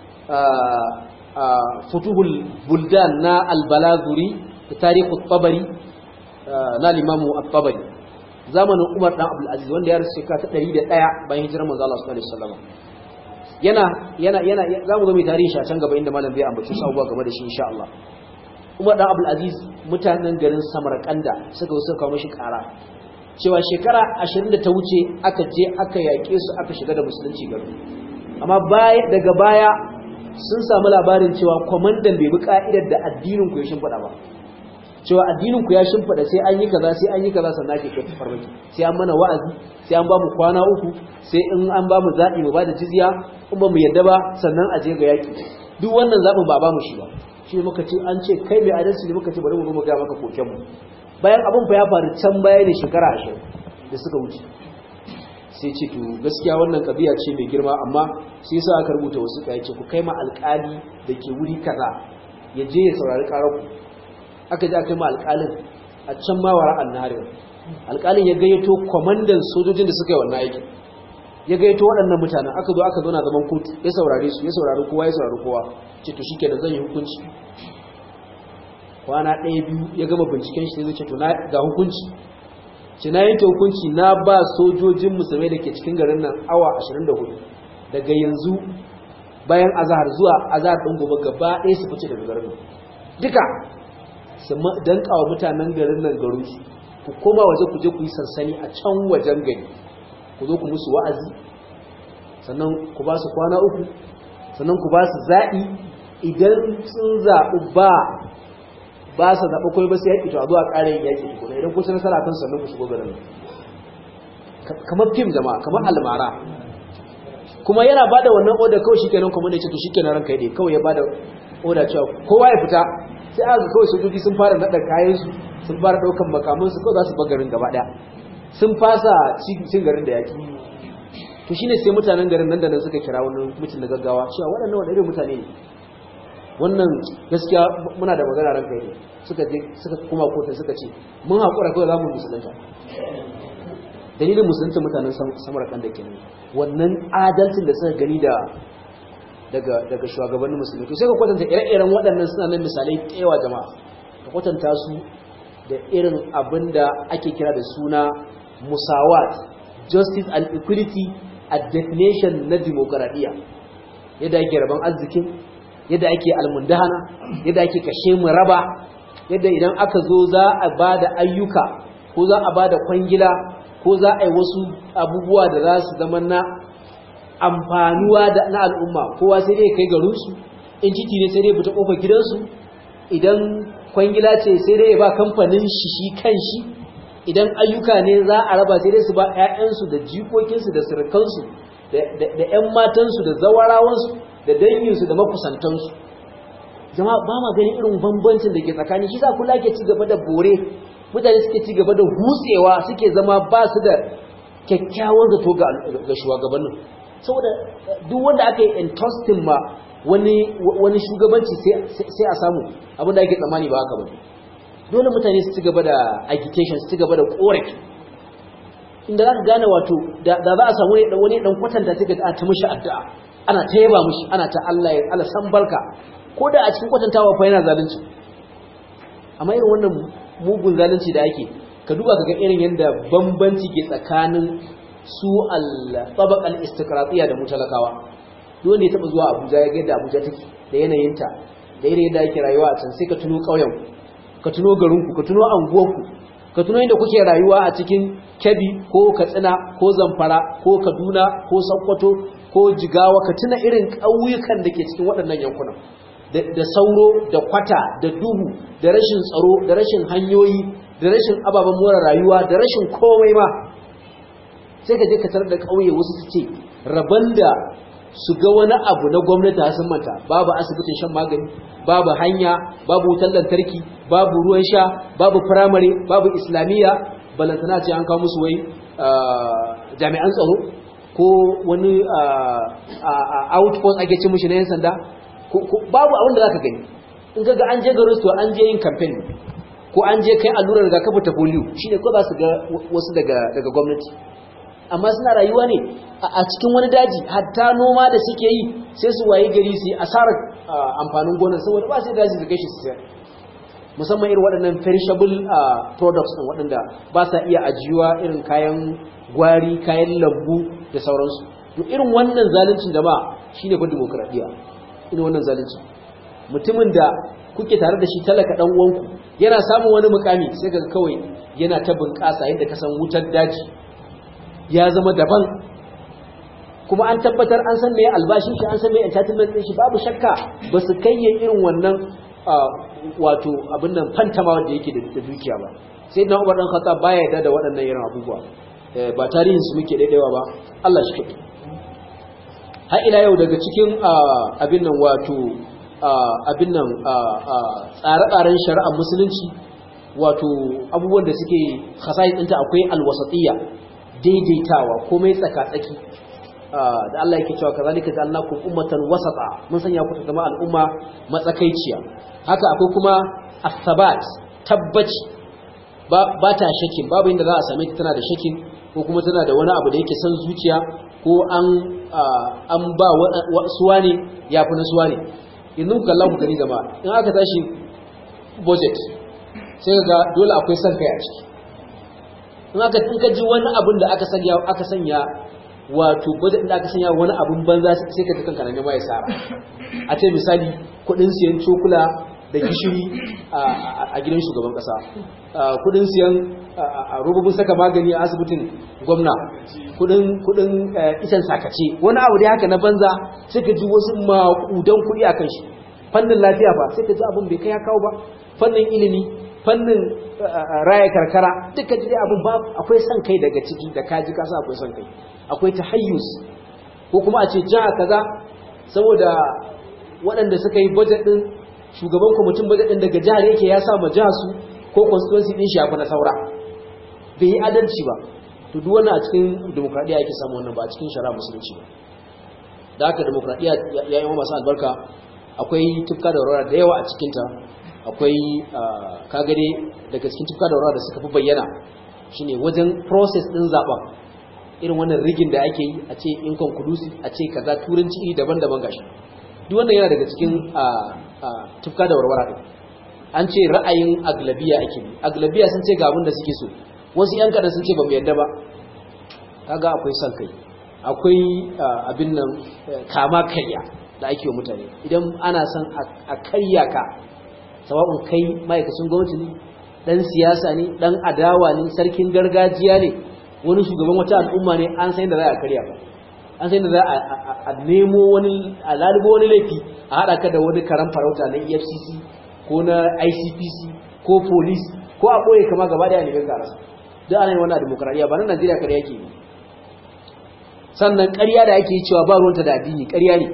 futuhul buldan na albalazuri da tarihi tabari na limamu at-tabari zamanin Umar dan Abdul Aziz wanda ya rasu shekara ta ɗari da ɗaya bayan hijirar manzo Allah sallallahu alaihi wasallam yana yana yana zamu ga mai tarihi shi a can gaba inda malam zai ambaci su abubuwa game da shi insha Allah Umar dan Abdul Aziz mutanen garin Samarkanda suka suka kawo mishi kara cewa shekara ashirin da ta wuce aka je aka yake su aka shiga da musulunci garin amma baya daga baya sun samu labarin cewa komandan bai bi ka'idar da addinin ku ya shimfida ba cewa addinin ku ya shimfida sai an yi kaza sai an yi kaza sannan ake kai farmaki sai an mana wa'azi sai an ba mu kwana uku sai in an ba mu zabi mu ba da jizya in ba mu yadda ba sannan a je ga yaki duk wannan zabin ba ba mu shi ba shi muka ce an ce kai mai adalci ne muka ce bari mu mu ga maka koken mu bayan abin fa ya faru can baya ne shekara ashirin da suka wuce sai ce to gaskiya wannan kabiya ce mai girma amma sai sa aka rubuta wasu kai ce ku kai ma alƙali da ke wuri kaza ya je ya saurari karar ku aka je aka kai ma alƙalin a can ma wara annahari alƙalin ya gayyato komandan sojojin da suka yi wannan aikin ya gayyato waɗannan mutanen aka zo aka zauna zaman kotu ya saurare su ya saurari kowa ya saurari kowa ce to shikenan zan yi hukunci kwana ɗaya biyu ya gama binciken shi zai ce to na ga hukunci ce na yanke hukunci na ba sojojin musulmai da ke cikin garin nan awa ashirin da hudu daga yanzu bayan azahar zuwa azahar ɗin gobe gaba ɗaya su fice daga garin nan duka su danka wa mutanen garin nan garin su ku koma waje ku je ku yi sansani a can wajen gari ku zo ku musu wa'azi sannan ku ba su kwana uku sannan ku ba su zaɓi idan sun zaɓi ba ba sa zaɓa kawai ba sai yaƙi to a zuwa ƙara yin yaƙi tukuna idan kusa nasara kan sannan ku shigo garin kamar fim jama'a kamar almara kuma yana ba da wannan oda kawai shi kenan kuma da ce to shi kenan ranka yi kawai ya ba da oda cewa kowa ya fita sai aka kawai sojoji sun fara naɗa kayansu sun fara ɗaukan makamansu kawai za su bar garin gaba ɗaya sun fasa cin garin da yaƙi to shine sai mutanen garin nan da nan suka kira wani mutum da gaggawa cewa waɗannan wani irin mutane ne wannan gaskiya muna da magana ranka ne suka je suka kuma kotun suka ce mun haƙura kawai za mu musulunta dalilin musulunta mutanen samarkan da kenan wannan adalcin da suka gani da daga daga shugabannin musulmi to sai ka kwatanta ire-iren waɗannan suna nan misalai tsewa jama'a ka kwatanta su da irin abin da ake kira da suna musawat justice and equality a definition na demokaradiyya yadda ake rabon arzikin yadda ake almundahana yadda ake kashe mu raba yadda idan aka zo za a bada ayyuka ko za a bada kwangila ko za a yi wasu abubuwa da za su zama na amfanuwa da na al'umma kowa sai dai kai garinsu in titi ne sai dai fita kofar gidansu idan kwangila ce sai dai ba kamfanin shi shi kanshi idan ayyuka ne za a raba sai dai su ba 'ya'yansu da jikokinsu da surukansu da 'yan matansu da zawarawansu da danginsu da makusantansu jama'a ba ma ganin irin bambancin da ke tsakani shi sa kula ke ci gaba da bore mutane suke ci gaba da hutsewa suke zama ba su da kyakkyawar zato ga shugabannin saboda duk wanda aka yi entrusting ma wani wani shugabanci sai a samu abin da ake tsammani ba haka ba dole mutane su ci gaba da agitation su ci gaba da korafi inda za ka gane wato da za a samu wani dan kwatanta ta ga ta mishi addu'a ana ta yaba mushi ana ta Allah ya Allah san barka ko da a cikin kwatantawa fa yana zalunci amma irin wannan mugun zalunci da ake ka duba kaga irin yanda bambanci ke tsakanin su al-tabaq al-istiqratiya da mutalakawa duk wanda ya taba zuwa Abuja ya ga yadda Abuja take da yanayinta da irin yadda ake rayuwa a can sai ka tuno kauyen ka tuno garinku ka tuno anguwarku ka tuno inda kuke rayuwa a cikin Kebbi ko Katsina ko Zamfara ko Kaduna ko Sokoto ko Jigawa ka tuna irin ƙauyukan da ke cikin waɗannan yankunan da sauro da kwata da duhu da rashin tsaro da rashin hanyoyi da rashin ababen more rayuwa da rashin komai ma sai ka je ka tarar da ƙauye wasu su ce rabon da su ga wani abu na gwamnati a sun manta babu asibitin shan magani babu hanya babu wutar lantarki babu ruwan sha babu firamare babu islamiyya balantana ce an kawo musu wai jami'an tsaro ko wani outpost ake ce mushi na yan sanda babu abin da za ka gani in ga an je garin to an je yin campaign ko an je kai allurar rigakafi ta polio shine ko za su ga wasu daga daga gwamnati amma suna rayuwa ne a cikin wani daji hatta noma da suke yi sai su waye gari su yi asarar amfanin gonar saboda ba sai daji su gaishe su sayar musamman irin waɗannan perishable products ɗin waɗanda ba sa iya ajiyuwa irin kayan gwari kayan lambu da sauransu to irin wannan zaluncin da ba shine fa demokradiya irin wannan zaluncin mutumin da kuke tare da shi talaka dan uwanku yana samun wani mukami sai kaga kawai yana ta bunƙasa yadda ka san wutar daji ya zama daban kuma an tabbatar an san meye albashin shi an san meye entitlement din shi babu shakka ba su kayye irin wannan wato abin nan fantama wanda yake da dukiya ba sai na Umar dan Khattab baya yarda da waɗannan irin abubuwa ba tarihin su muke daidaiwa ba Allah shi kake har ila yau daga cikin abin nan wato abin nan tsare-tsaren shari'ar musulunci wato abubuwan da suke khasai ɗinta akwai alwasatiyya daidaitawa komai tsaka-tsaki da Allah yake cewa kazalika ja'alnakum ummatan wasata mun sanya ku zama al'umma matsakaiciya haka akwai kuma as-sabat tabbaci ba ba ta shakin babu inda za a same ta tana da shakin ko kuma tana da wani abu da yake san zuciya ko an an ba suwa ne yafi na suwa ne yanzu ku kalla ku gani gaba in aka tashi budget sai ga dole akwai san kai a ciki in aka in ka ji wani abin da aka sanya aka sanya wato budget da aka sanya wani abun banza sai ka kanka nan mai sara a ce misali kudin siyan cokula da gishiri a gidan shugaban kasa kudin siyan rububun saka magani a asibitin gwamna kudin kudin isan sakace wani abu dai haka na banza sai ka ji wasu makudan kudi akan shi fannin lafiya ba sai ka ji abun bai kai ya kawo ba fannin ilimi fannin raya karkara duka ji dai abun ba akwai san kai daga ciki da kaji kasa akwai san kai akwai tahayyus ko kuma a ce jiha kaza saboda waɗanda suka yi budget din shugaban kwamitin budget din daga jihar yake ya sa ma jihar su ko constituency din shi yafi na saura bai yi adalci ba to duk wannan a cikin demokradiya yake samu wannan ba a cikin shari'a musulunci ba da haka demokradiya ya yi masu albarka akwai tufka da warwara da yawa a cikin ta akwai kagare daga cikin tufka da warwara da suka fi bayyana shine wajen process din zaben irin wannan rigin da ake yi a ce inconclusive a ce kaza turanci iri daban-daban gashi duk wannan yana daga cikin tufka da warwara din an ce ra'ayin aglabiya ake bi aglabiya sun ce ga abin da suke so wasu yan kadan sun ce ba mu yarda ba kaga akwai san kai akwai abin nan kama karya da ake wa mutane idan ana son a karya ka sawa'un kai ma'aikacin gwamnati ne dan siyasa ne dan adawa ne sarkin gargajiya ne wani shugaban wata al'umma ne an san da za a karya ba an san da za a nemo wani a lalubo wani laifi a haɗa ka da wani karan farauta na E F C C ko na I C P C ko police ko a ɓoye kama gaba da yanayin garasa duk ana yi wannan demokradiyya ba na Najeriya ƙarya ke yi sannan ƙarya da ake yi cewa ba ruwanta da addini ƙarya ne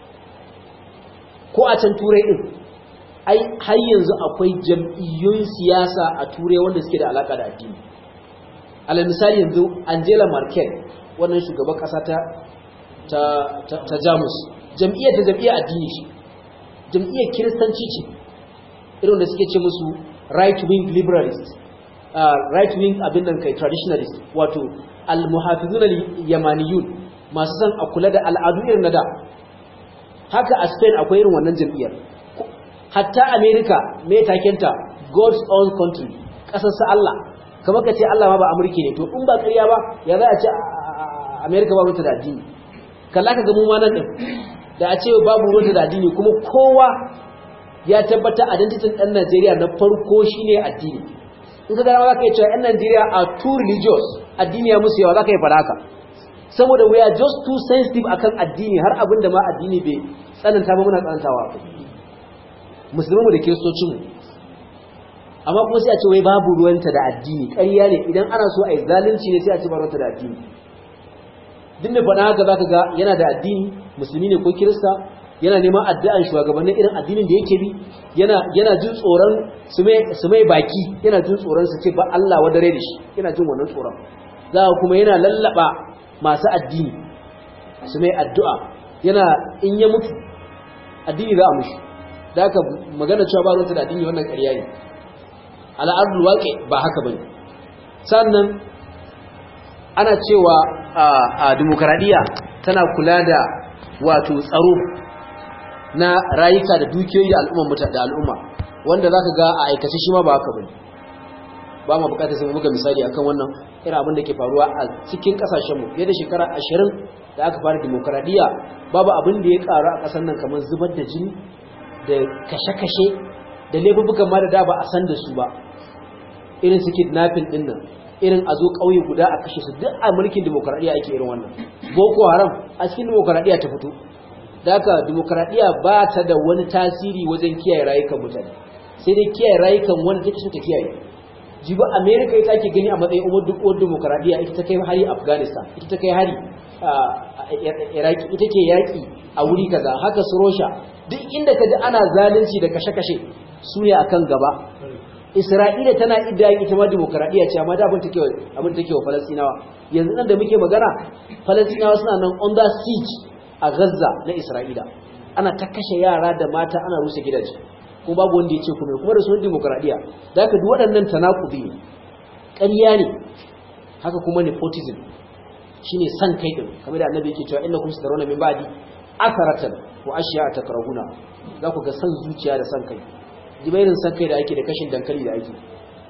ko a can turai ɗin ai har yanzu akwai jam'iyyun siyasa a turai wanda suke da alaƙa da addini alal misali yanzu Angela Merkel wannan shugaban kasa ta ta ta Jamus jam'iyyar ta jam'iyyar addini ce jam'iyyar kiristanci ce irin da suke ce musu right wing liberalist uh, right wing abin nan kai traditionalist wato al-muhafizun al-yamaniyun masu san a kula da al'adu irin na da haka a Spain akwai irin wannan jam'iyyar hatta America me takenta God's own country kasar sa Allah kamar ka ce Allah ma ba Amurki ne to in ba ƙarya ba ya za a ce America ba rubuta da addini kalla ka ga mu ma nan din da a ce babu rubuta da addini kuma kowa ya tabbata identity ɗan Najeriya na farko shine addini in ka ga za ka yi cewa ɗan Najeriya are too religious addini ya musu yawa za ka yi fara haka saboda we are just too sensitive akan addini har abin da ma addini bai tsananta ba muna tsanantawa musulmi da kiristocinmu amma kuma sai a ce wai babu ruwanta da addini ƙarya ne idan ana so a yi zalunci ne sai a ce ba ruwanta da addini duk mai faɗa haka zaka ga yana da addini musulmi ne ko kirista yana neman addu'an shugabannin irin addinin da yake bi yana yana jin tsoron su mai baki yana jin tsoron su ce ba Allah wadare da shi yana jin wannan tsoron za kuma yana lallaba masu addini su mai addu'a yana in ya mutu addini za a mushi da haka magana cewa ba ruwanta da addini wannan ƙarya ne al'adul waƙe ba haka bane sannan ana cewa a demokradiya tana kula da wato tsaro na rayuka da dukiyoyi da al'umma da al'umma wanda zaka ga a aikace shi ma ba haka bane ba ma bukatar sai mu buga misali akan wannan irin abin da ke faruwa a cikin kasashen mu fiye da shekara ashirin da aka fara demokradiya babu abin da ya karu a kasar nan kamar zubar da jini da kashe-kashe da laifukan ma da da ba a san da su ba irin su kidnapping din nan irin a zo ƙauye guda a kashe su duk a mulkin demokradiya ake irin wannan boko haram a cikin demokradiya ta fito da haka demokradiya ba ta da wani tasiri wajen kiyaye rayukan mutane sai dai kiyaye rayukan wanda take so ta kiyaye jibi america ita ake gani a matsayin umar duk wadda demokradiya ita ta kai hari afghanistan ita ta kai hari iraki ita ke yaƙi a wuri kaza haka su rosha duk inda ka ji ana zalunci da kashe-kashe su ne akan gaba isra'ila tana idda ita ma demokradiya ce amma da abin take abin take wa falastinawa yanzu nan da muke magana falastinawa suna nan under siege a gaza na isra'ila ana ta kashe yara da mata ana rusa gidaje ko babu wanda ya ce kuma kuma da sunan demokradiya da haka duk waɗannan tanakudi ne ƙarya ne haka kuma nepotism shine san kai din kamar da annabi yake cewa innakum sadaruna min ba'di asaratan wa ashiya takrahuna za ku ga san zuciya da san kai jibairin san kai da ake da kashin dankali da ake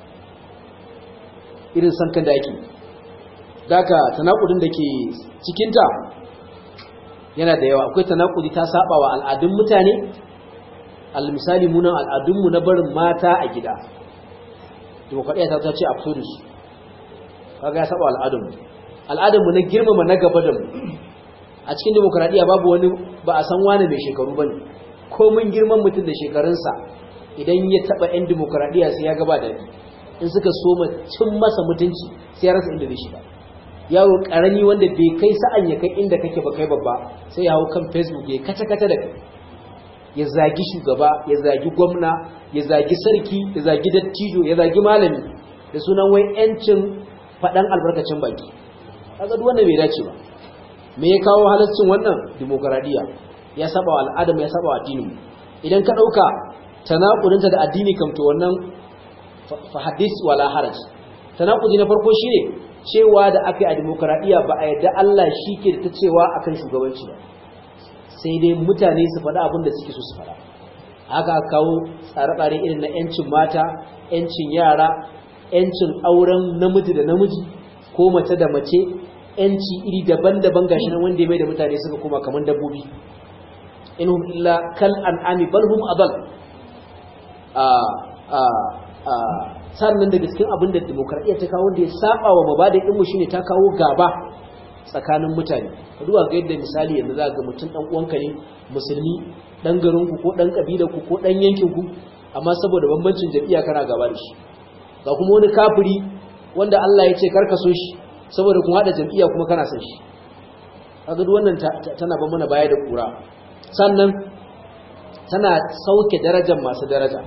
irin san kan da ake daga tanakudin da ke cikin ta yana da yawa akwai tanakudi ta saba wa al'adun mutane almisali munan al'adunmu na barin mata a gida demokradiya ta ta ce a fito da su kaga ya saba al'adunmu al'adunmu na girmama na gaba da mu a cikin demokradiya babu wani ba a san wani mai shekaru bane ko mun girman mutum da shekarunsa idan ya taba yan demokradiya sai ya gaba da in suka soma cin masa mutunci sai ya rasa inda zai shiga yaro karami wanda bai kai sa'an ya kai inda kake ba kai babba sai ya hau kan Facebook ya kata kata da kai ya zagi shugaba ya zagi gwamna ya zagi sarki ya zagi dattijo ya zagi malami da sunan wai yancin faɗan albarkacin baki kaga duk wannan bai dace ba me ya kawo halaccin wannan demokradiya ya saba wa al'adam ya saba wa addini idan ka dauka tanakudinta da addini kam to wannan fa hadis wala haraj tanakudi na farko shine cewa da aka yi a demokradiya ba a yadda Allah shike da ta cewa akan shugabanci ba sai dai mutane su faɗa abin da suke so su faɗa haka kawo tsare-tsare irin na yancin mata yancin yara yancin auren namiji da namiji ko mace da mace yanci iri daban-daban gashi nan wanda ya mai da mutane suka koma kaman dabbobi inhum illa kal an'ami bal hum adall a a a sannan daga cikin abin da demokradiyya ta kawo wanda ya saba wa mabadin din mu shine ta kawo gaba tsakanin mutane ka duba ga yadda misali yanzu za ga mutum dan uwanka ne musulmi dan garin ku ko dan kabilar ku ko dan yankin ku amma saboda bambancin jami'a kana gaba da shi ga kuma wani kafiri wanda Allah ya ce karka so shi saboda kun hada jami'a kuma kana son shi kaga duk wannan tana ban mana baya da kura sannan tana sauke darajar masu daraja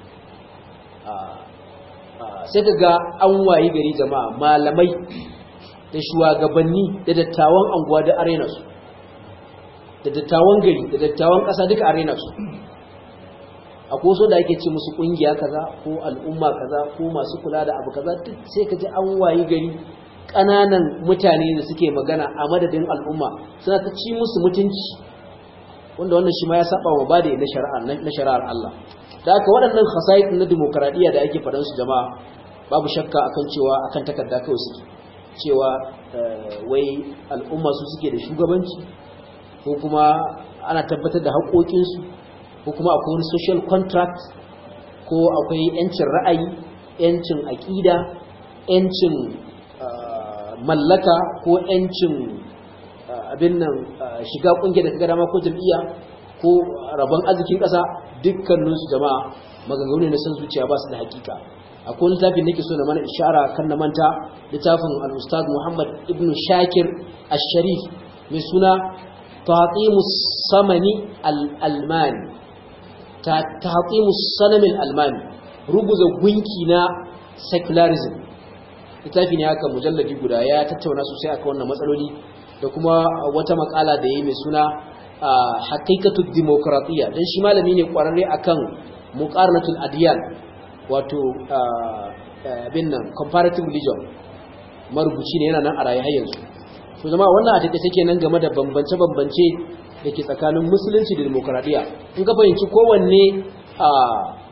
sai kaga an wayi gari jama'a malamai da shugabanni da dattawan anguwa da arena su da dattawan gari da dattawan ƙasa duka arena su akwai so da ake ce musu kungiya kaza ko al'umma kaza ko masu kula da abu kaza duk sai kaji an wayi gari ƙananan mutane da suke magana a madadin al'umma suna ta ci musu mutunci wanda wannan shi ma ya saba wa bada na shari'ar na shari'ar Allah da haka waɗannan khasa'id na demokradiya da ake faɗan su jama'a babu shakka akan cewa akan takarda kawai suke cewa wai al'umma su suke da shugabanci ko kuma ana tabbatar da haƙoƙinsu ko kuma akwai wani social contract ko akwai yancin ra'ayi yancin aƙida yancin mallaka ko yancin abin nan shiga ƙungiyar da ta gada ma ko jam'iyya ko rabon arzikin ƙasa dukkaninsu jama'a maganganu ne na san zuciya ba su da hakika akwai littafin nake so na mana ishara kan na manta littafin al-ustad Muhammad ibn Shakir al-Sharif mai suna Taqimus Samani al-Almani Taqimus Sanam al-Almani ruguza gunki na secularism littafi ne haka mujalladi guda ya tattauna sosai akan wannan matsaloli da kuma wata makala da yayi mai suna haqiqatud demokratiyya dan shi malami ne kwararre akan muqarnatul adyan wato abin nan comparative religion marubuci ne yana nan a raye har yanzu to zama wannan a take take nan game da bambance bambance dake tsakanin musulunci da demokradiya in ka fahimci kowanne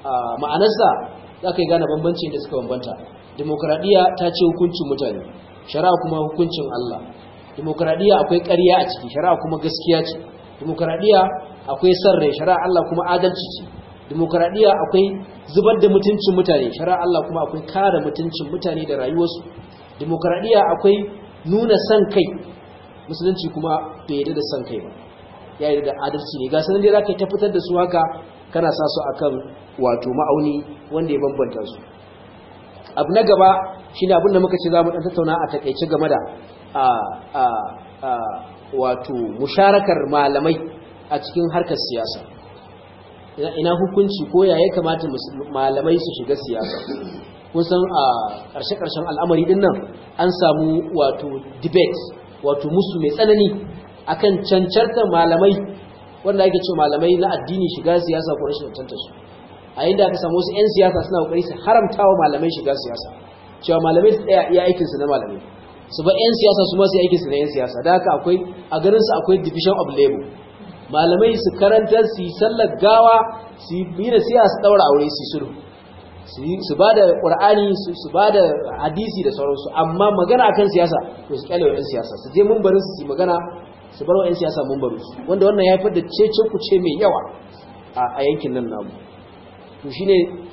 ma'anarsa za ka yi gane bambancin da suka bambanta. Demokradiyya ta ce hukuncin mutane, shari'a kuma hukuncin Allah. Demokradiyya akwai ƙarya a ciki, shari'a kuma gaskiya ce. Demokradiyya akwai san rai, shari'a Allah kuma adalci ce. Demokradiyya akwai zubar da mutuncin mutane, shari'a Allah kuma akwai kare mutuncin mutane da rayuwarsu. Demokradiyya akwai nuna san kai, musulunci kuma bai yarda da san kai ba, ya yarda da adalci ne. Ga sanan dai zaka ta fitar da su haka kana sa su akan wato ma'auni wanda ya bambanta su. Abu na gaba shine abin da muka ce zamu dan tattauna a takeice game da a a a wato musharakar malamai a cikin harkar siyasa. Ina, ina hukunci ko ya ya kamata malamai su shiga siyasa. Kun san a ƙarshe-ƙarshen al'amari din nan an samu wato debate, wato musu mai tsanani akan cancantar malamai wanda ake ce malamai na addini shiga siyasa ko rashin cancantar su. A inda aka samu wasu 'yan siyasa suna kokari su haramta wa malamai shiga siyasa, cewa malamai su tsaya iya aikinsu na malamai, su ba 'yan siyasa su ma su yi aikinsu na 'yan siyasa. Da haka akwai a ganin su akwai division of labor. Malamai su karanta, su yi sallar gawa, su yi da siyasa, su daura aure, su yi sulhu, su ba da ƙur'ani, su ba da hadisi da sauransu. Amma magana akan siyasa to su kyale wa 'yan siyasa, su je mumbarin su yi magana, su bar wa 'yan siyasa mumbarin su, wanda wannan ya haifar da cece kuce mai yawa a yankin nan namu. To shine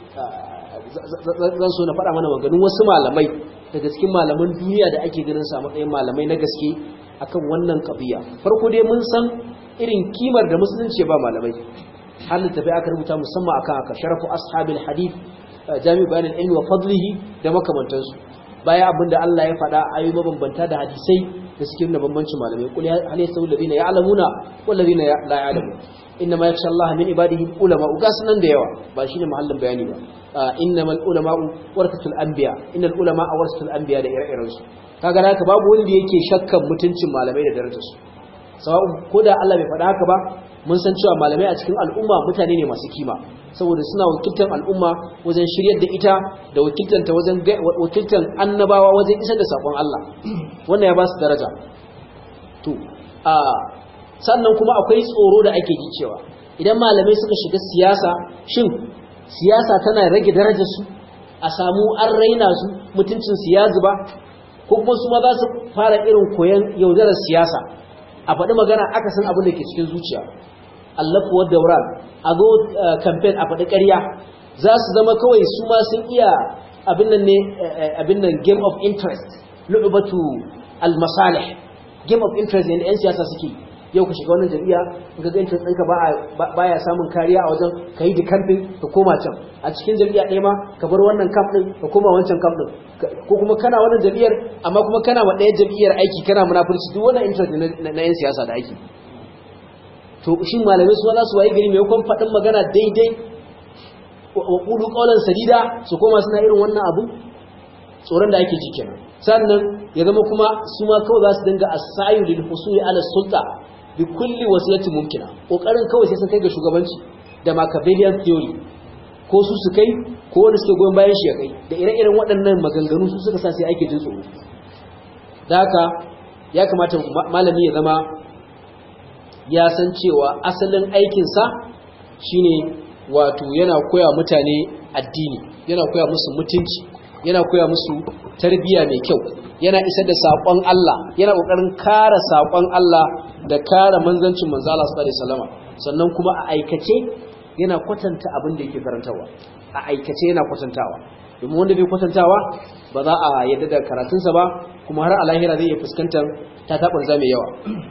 zan so na faɗa mana maganin wasu malamai daga cikin malaman duniya da ake ganin sa matsayin malamai na gaske akan wannan qadiya. Farko dai mun san irin kimar da musulunci ba malamai, har littafi aka rubuta musamman akan aka sharafu ashabil hadith, jami'u bayan ilmi wa fadlihi da makamantansu. Baya abinda Allah ya faɗa ayoyi mabambanta da hadisai da suke nuna bambancin malamai. Qul hal yastawi alladhina ya'lamuna wal ladina la ya'lamun, innama yakhsha Allah min ibadihi ulama. Ugasnan da yawa ba shine mahallin bayani ba. Innamal ulama warasatul anbiya, innal ulama warasatul anbiya da ire-iren su. Kaga haka babu wanda yake shakkan mutuncin malamai da darajarsu. Sawa'u ko da Allah bai faɗa haka ba, mun san cewa malamai a cikin al'umma mutane ne masu kima, saboda suna wakiltar al'umma wajen shiryar da ita, da wakiltanta wajen wakiltar annabawa wajen isar da sakon Allah. Wannan ya ba su daraja. To a sannan kuma akwai tsoro da ake ji cewa idan malamai suka shiga siyasa, shin siyasa tana rage darajar su, a samu an raina su, mutuncin su ya zuba, ko kuma su ma za su fara irin koyon yaudarar siyasa, a faɗi magana aka san abin da ke cikin zuciya, allafu wa dauran, a zo campaign a faɗi ƙarya, za su zama kawai su ma sun iya abin nan ne, abin nan game of interest, lu'ubatu al-masalih, game of interest ne 'yan siyasa suke. Yau ka shiga wannan jami'a, in ga gancin ɗinka ba ya samun kariya a wajen ka yi da kamfin ka koma can, a cikin jami'a ɗaya ma ka bar wannan kamp ɗin ka koma wancan kamp ɗin, ko kuma kana wannan jami'ar amma kuma kana wa ɗaya jami'ar aiki, kana munafurci. Duk wannan interest na 'yan siyasa da aiki. To shin malamai su za su waye gari maimakon faɗin magana daidai wa qulu qawlan sadida su koma suna irin wannan abu? Tsoron da ake ji kenan. Sannan ya zama kuma su ma kawai za su dinga asayu lil husuli ala sulta bi kulli wasilatin mumkina, kokarin kawai sai sun kai ga shugabanci da Machiavellian theory, ko su su kai ko wanda suke goyon bayan shi ya kai, da ire-iren waɗannan maganganu su suka sa sai ake jin tsoro. Da haka ya kamata malami ya zama ya san cewa asalin aikinsa shine wato yana koya mutane addini, yana koya musu mutunci, yana koya musu tarbiyya mai kyau, yana isar da saƙon Allah, yana ƙoƙarin kare saƙon Allah da kare manzancin manzo Allah sallallahu alaihi wasallam. Sannan kuma a aikace yana kwatanta abin da yake karantawa, a aikace yana kwatantawa, domin wanda bai kwatantawa ba za a yadda da karatunsa ba, kuma har a lahira zai iya fuskantar tataɓarza mai yawa.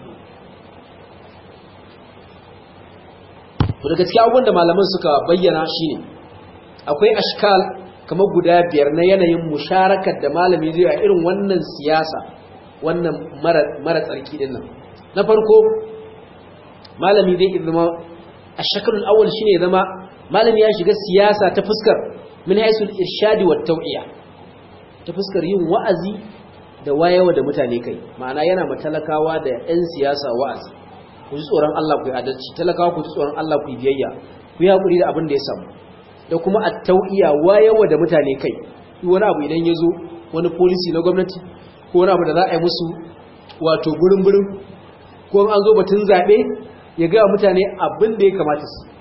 To daga cikin abubuwan da malaman suka bayyana shine akwai ashkal kamar guda biyar na yanayin musharakar da malami zai a irin wannan siyasa, wannan mara mara tsarki din nan. Na farko, malami zai zama ashakalul awwal shine zama malami ya shiga siyasa ta fuskar min haisul irshadi wat taw'iya, ta fuskar yin wa'azi da wayewa da mutane kai. Ma'ana yana matalakawa da 'yan siyasa wa'azi, ku ji tsoron Allah, ku yi adalci, talakawa ku ji tsoron Allah, ku yi biyayya, ku yi hakuri da abin da ya samu. Da kuma at-tau'iya, wayewa da mutane kai. Duk wani abu idan ya zo, wani policy na gwamnati ko wani abu da za a yi musu wato burin-burin, ko an zo batun zaɓe, ya ga mutane abin da ya kamata su.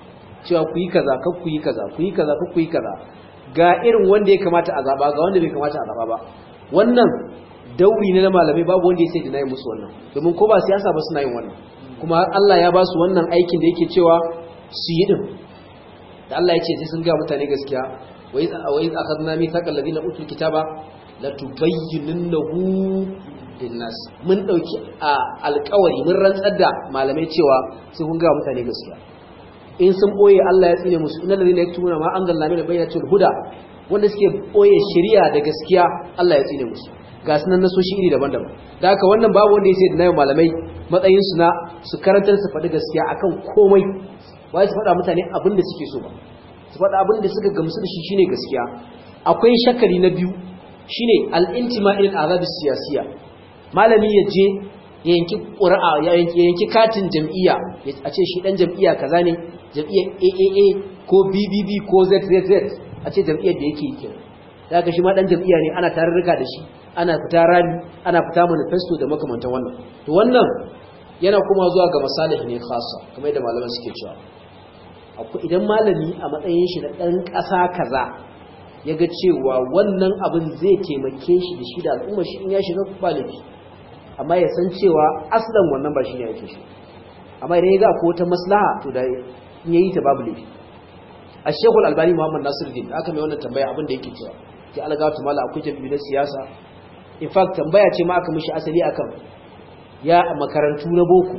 cewa ku yi kaza kar ku yi kaza ku yi kaza kar ku yi kaza ga irin wanda ya kamata a zaba ga wanda bai kamata a zaba ba wannan dauri ne na malamai babu wanda ya sai dinayi musu wannan domin ko ba siyasa ba suna yin wannan kuma Allah ya ba su wannan aikin da yake cewa su yi din da Allah ya ce sai sun ga mutane gaskiya wa iz wa iz akhadna mithaqal ladina utul kitaba la tubayyinunnahu linnas mun dauki alƙawari mun rantsar da malamai cewa sai kun ga mutane gaskiya in sun boye Allah ya tsine musu innal ladina yaktumuna ma anzalna min bayyinatil huda wanda suke boye shari'a da gaskiya Allah ya tsine musu ga sunan nasoshi iri daban-daban da haka wannan babu wanda ya sai da nayin malamai matsayin su na su karantar su faɗi gaskiya akan komai wai su faɗa mutane abin da suke so ba su faɗa abin da suka gamsu da shi shine gaskiya akwai shakari na biyu shine al-intima ila al-azab siyasiya malami ya je ya yanki qur'a ya yanki yanki katin jam'iyya a ce shi dan jam'iyya kaza ne jam'iyyar A A A ko B B B ko Z Z Z a ce jam'iyyar da yake yake daga shi ma dan jam'iyya ne ana tarurruka da shi ana fita rami ana fita manifesto da makamantan wannan to wannan yana kuma zuwa ga masalih ne khassa kamar yadda malaman suke cewa akwai idan malami a matsayin shi da dan ƙasa kaza yaga cewa wannan abin zai taimake shi da shi da al'umma shi in ya shiga kwalifi amma ya san cewa aslan wannan ba shi ne yake shi amma idan yaga ko wata maslaha to da in yayi ta babu laifi Al-Sheikh Al-Albani Muhammad Nasiruddin aka mai wannan tambaya abin da yake cewa ki algatu mala akwai jami'ar siyasa in fact tambaya ce ma aka mishi asali akan ya makarantu na boko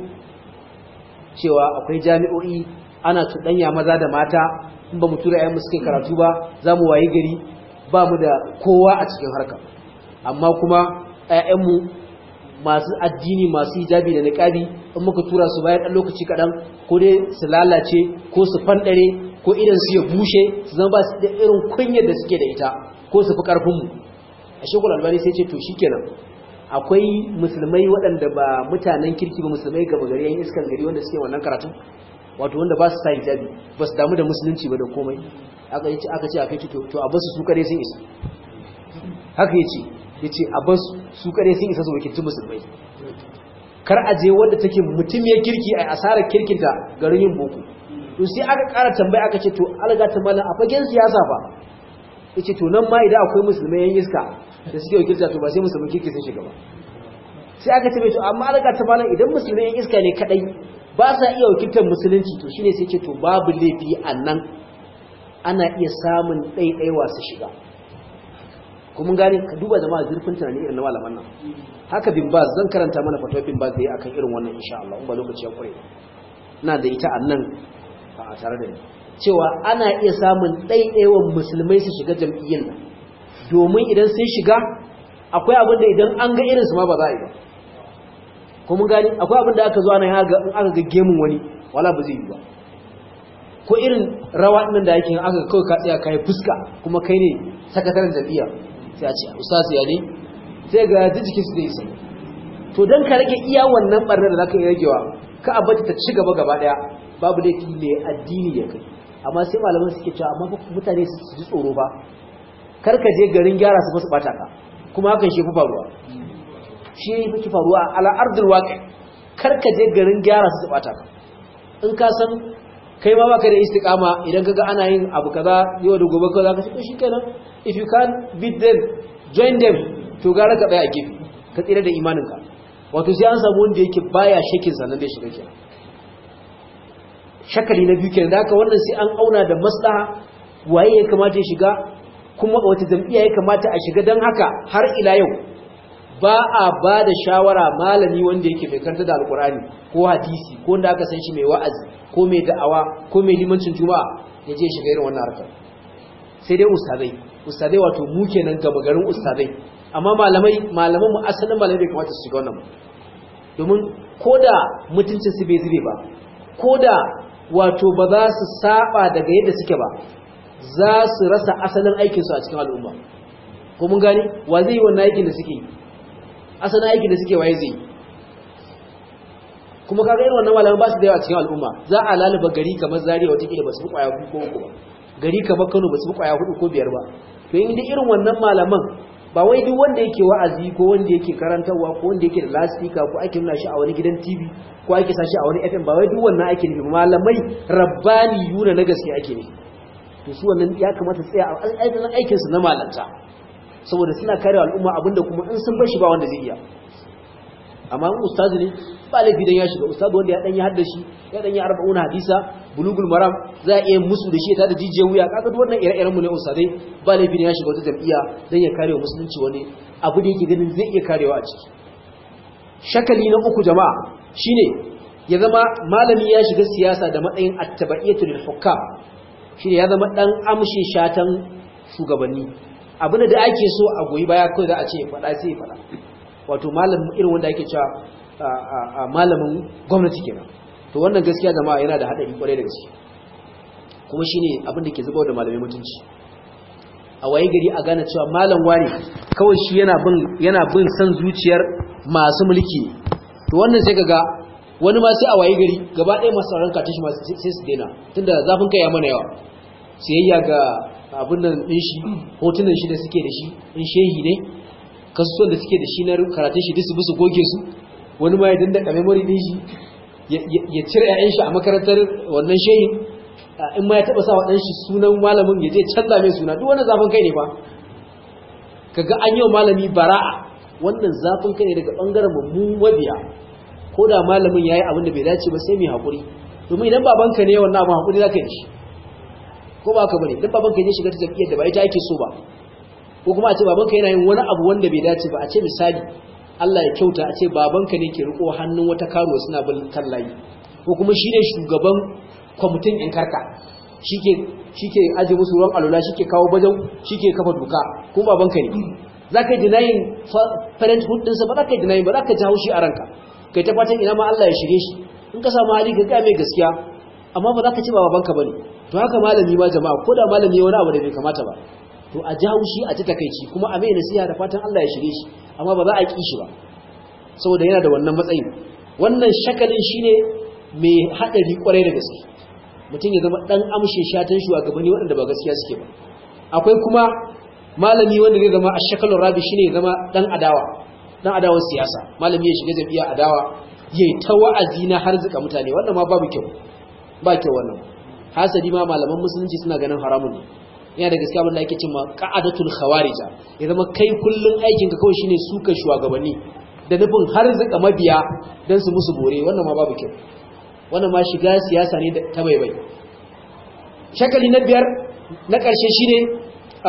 cewa akwai jami'o'i ana tudanya maza da mata in ba mu tura ƴan mu suke karatu ba za mu wayi gari ba mu da kowa a cikin harka amma kuma ƴaƴan mu masu addini masu hijabi da niqabi in muka tura su bayan dan lokaci kadan ko dai su lalace ko su fandare ko idan su ya bushe su zama ba su da irin kunyar da suke da ita ko su fi karfin mu a shekul albani sai ce to shikenan akwai musulmai waɗanda ba mutanen kirki ba musulmai gaba gari yan iskan gari wanda suke wannan karatun wato wanda ba su sa hijabi ba su damu da musulunci ba da komai aka ce aka ce akai to to a basu su kare sun isa haka yace yace a basu su kare sun isa su wakilci musulmai kar a je wanda take mutum ya kirki ai asarar kirkinta garin yin boko to sai aka ƙara tambaya aka ce to alga ta mallan a fagen siyasa fa yace to nan ma idan akwai musulmai yan iska da suke wakilta to ba sai musulmai kirki sun shiga ba sai aka ce to amma alga ta mallan idan musulmai yan iska ne kadai ba sa iya wakiltar musulunci to shine sai ce to babu laifi annan ana iya samun ɗaiɗaiwa su shiga kuma gane ka duba jama'a zurfin tunani irin na malaman nan haka bin baz zan karanta mana fatwa bin baz da yi akan irin wannan insha Allah in ba lokaci ya kure ina da ita annan a tare da ni cewa ana iya samun ɗaiɗaiwan musulmai su shiga jam'iyyar nan domin idan sun shiga akwai abin da idan an ga irinsu ma ba za a yi ba kuma gani akwai abin da aka zo ana in aka ga gemun wani wala ba zai yi ba ko irin rawa nan da yake aka kawai ka tsaya kai fuska kuma kai ne sakataren jam'iyya sai a ce ustaz ya ne sai ga jijiki su dai sai to dan ka rage iya wannan barnar da zaka yi ragewa ka abata ta ci gaba gaba daya babu laifi ne addini ya kai amma sai malaman suke cewa amma mutane su ji tsoro ba kar ka je garin gyara su ba su bata ka kuma hakan shi fi faruwa shi fi faruwa ala ardul waqi kar ka je garin gyara su su bata ka in ka san kai ma baka da istiqama idan kaga ana yin abu kaza yau da gobe kaza ka ce to shikenan if you can beat them join them to gara ka tsaya a gefe ka tsira da imaninka wato sai an samu wanda yake baya shakin sanan da shiga kenan shakali na biyu kenan da haka wannan sai an auna da maslaha waye ya kamata ya shiga kuma wata jam'iyya ya kamata a shiga dan haka har ila yau ba a ba da shawara malami wanda yake mai karanta da alkurani ko hadisi ko wanda aka san shi mai wa'azi ko mai da'awa ko mai limancin juma'a ya je shiga irin wannan harkar sai dai ustadai ustadai wato mu kenan gaba garin ustadai amma malamai malaman mu asalin malamai bai kamata su shiga wannan domin koda mutuncin su bai zube ba koda wato ba za su saba daga yadda suke ba za su rasa asalin aikin su a cikin al'umma ko mun gane wa zai yi wannan aikin da suke yi asalin aikin da suke waye zai kuma kaga irin wannan malaman ba su da yawa cikin al'umma za a lalaba gari kamar Zaria wata kila ba su fi kwaya ko uku ba gari kamar Kano ba su fi kwaya hudu ko biyar ba to in da irin wannan malaman ba wai duk wanda yake wa'azi ko wanda yake karantarwa ko wanda yake da lasfika ko ake nuna shi a wani gidan T V ko ake sa shi a wani F M ba wai duk wannan ake nufi malamai rabbaniyuna na gaske ake nufi to su wannan ya kamata tsaya a aikin aikin su na malanta saboda suna kare al'umma abinda kuma in sun bar shi ba wanda zai iya amma in ustazi ne ba laifi dan ya shiga ustazi wanda ya dan yi haddashi ya dan yi arba'una hadisa bulugul maram za a iya musu da shi ta da jijiyar wuya kaga duk wannan ire-iren mu ne ustazai ba laifi dan ya shiga wata jam'iyya dan ya kare musulunci wani abu da yake ganin zai iya karewa a ciki shakali na uku jama'a shine ya zama malami ya shiga siyasa da matsayin attaba'iyatu lil hukam shine ya zama dan amshin shatan shugabanni abin da ake so a goyi baya kai za a ce fada sai fada wato malamin irin wanda ake cewa malamin gwamnati kenan to wannan gaskiya jama'a yana da hadari kwarai da gaske kuma shine abin da ke zubar da malamai mutunci a waye gari a gane cewa malam wani kawai shi yana bin yana bin san zuciyar masu mulki to wannan sai kaga wani ma sai a waye gari gaba ɗaya masu sauran katishi ma sai su daina tunda zafin kai ya mana yawa siyayya ga abin nan din shi hotunan shi da suke da shi in shehi ne kasuwan da suke da shi na karatun shi disu bisu goge su wani ma ya dinda memory din shi ya cire ƴaƴan shi a makarantar wannan shehi in ma ya taba sa wa dan shi sunan malamin ya je canza mai suna duk wannan zafin kai ne fa kaga an yi malami bara'a wannan zafin kai ne daga bangaren mu mabiya ko da malamin yayi abin da bai dace ba sai mai hakuri domin idan babanka ne wannan abin hakuri zaka yi shi ko ba ka bane dan babanka ne shiga ta tafiyar da ba ita ake so ba ko kuma a ce babanka yana yin wani abu wanda bai dace ba a ce misali Allah ya kyauta a ce babanka ne ke riko hannun wata karuwa suna bin kan layi ko kuma shine shugaban kwamitin ɗin karka shike shike aje musu ruwan alula shike kawo bajau shike kafa doka kuma babanka ne zaka yi denying parenthood din sa ba zaka yi denying ba zaka ji haushi a ranka kai ta fatan ina ma Allah ya shirye shi in ka samu hali ka ga mai gaskiya amma ba zaka ci ba babanka bane to haka malami ma jama'a ko da malami wani abu da bai kamata ba to a ji haushi a ji takeici kuma a mai nasiha da fatan Allah ya shirye shi amma ba za a ki shi ba saboda yana da wannan matsayin wannan shakalin shine mai hadari kwarai da gaske mutum ya zama dan amshe shatan shugabanni waɗanda ba gaskiya suke ba akwai kuma malami wanda zai zama ashakalur rabi shine ya zama dan adawa dan adawar siyasa malami ya shiga jami'a adawa yayi ta wa'azi na harzuka mutane wannan ma babu kyau ba kyau wannan hasali ma malaman musulunci suna ganin haramun ne yana da gaskiya wanda ake cewa qa'adatul khawarija ya zama kai kullun aikin ka kawai shine suka shugabanni da nufin harzuka mabiya dan su musu bore wannan ma babu kyau wannan ma shiga siyasa ne ta baibai shakali na biyar na ƙarshe shine a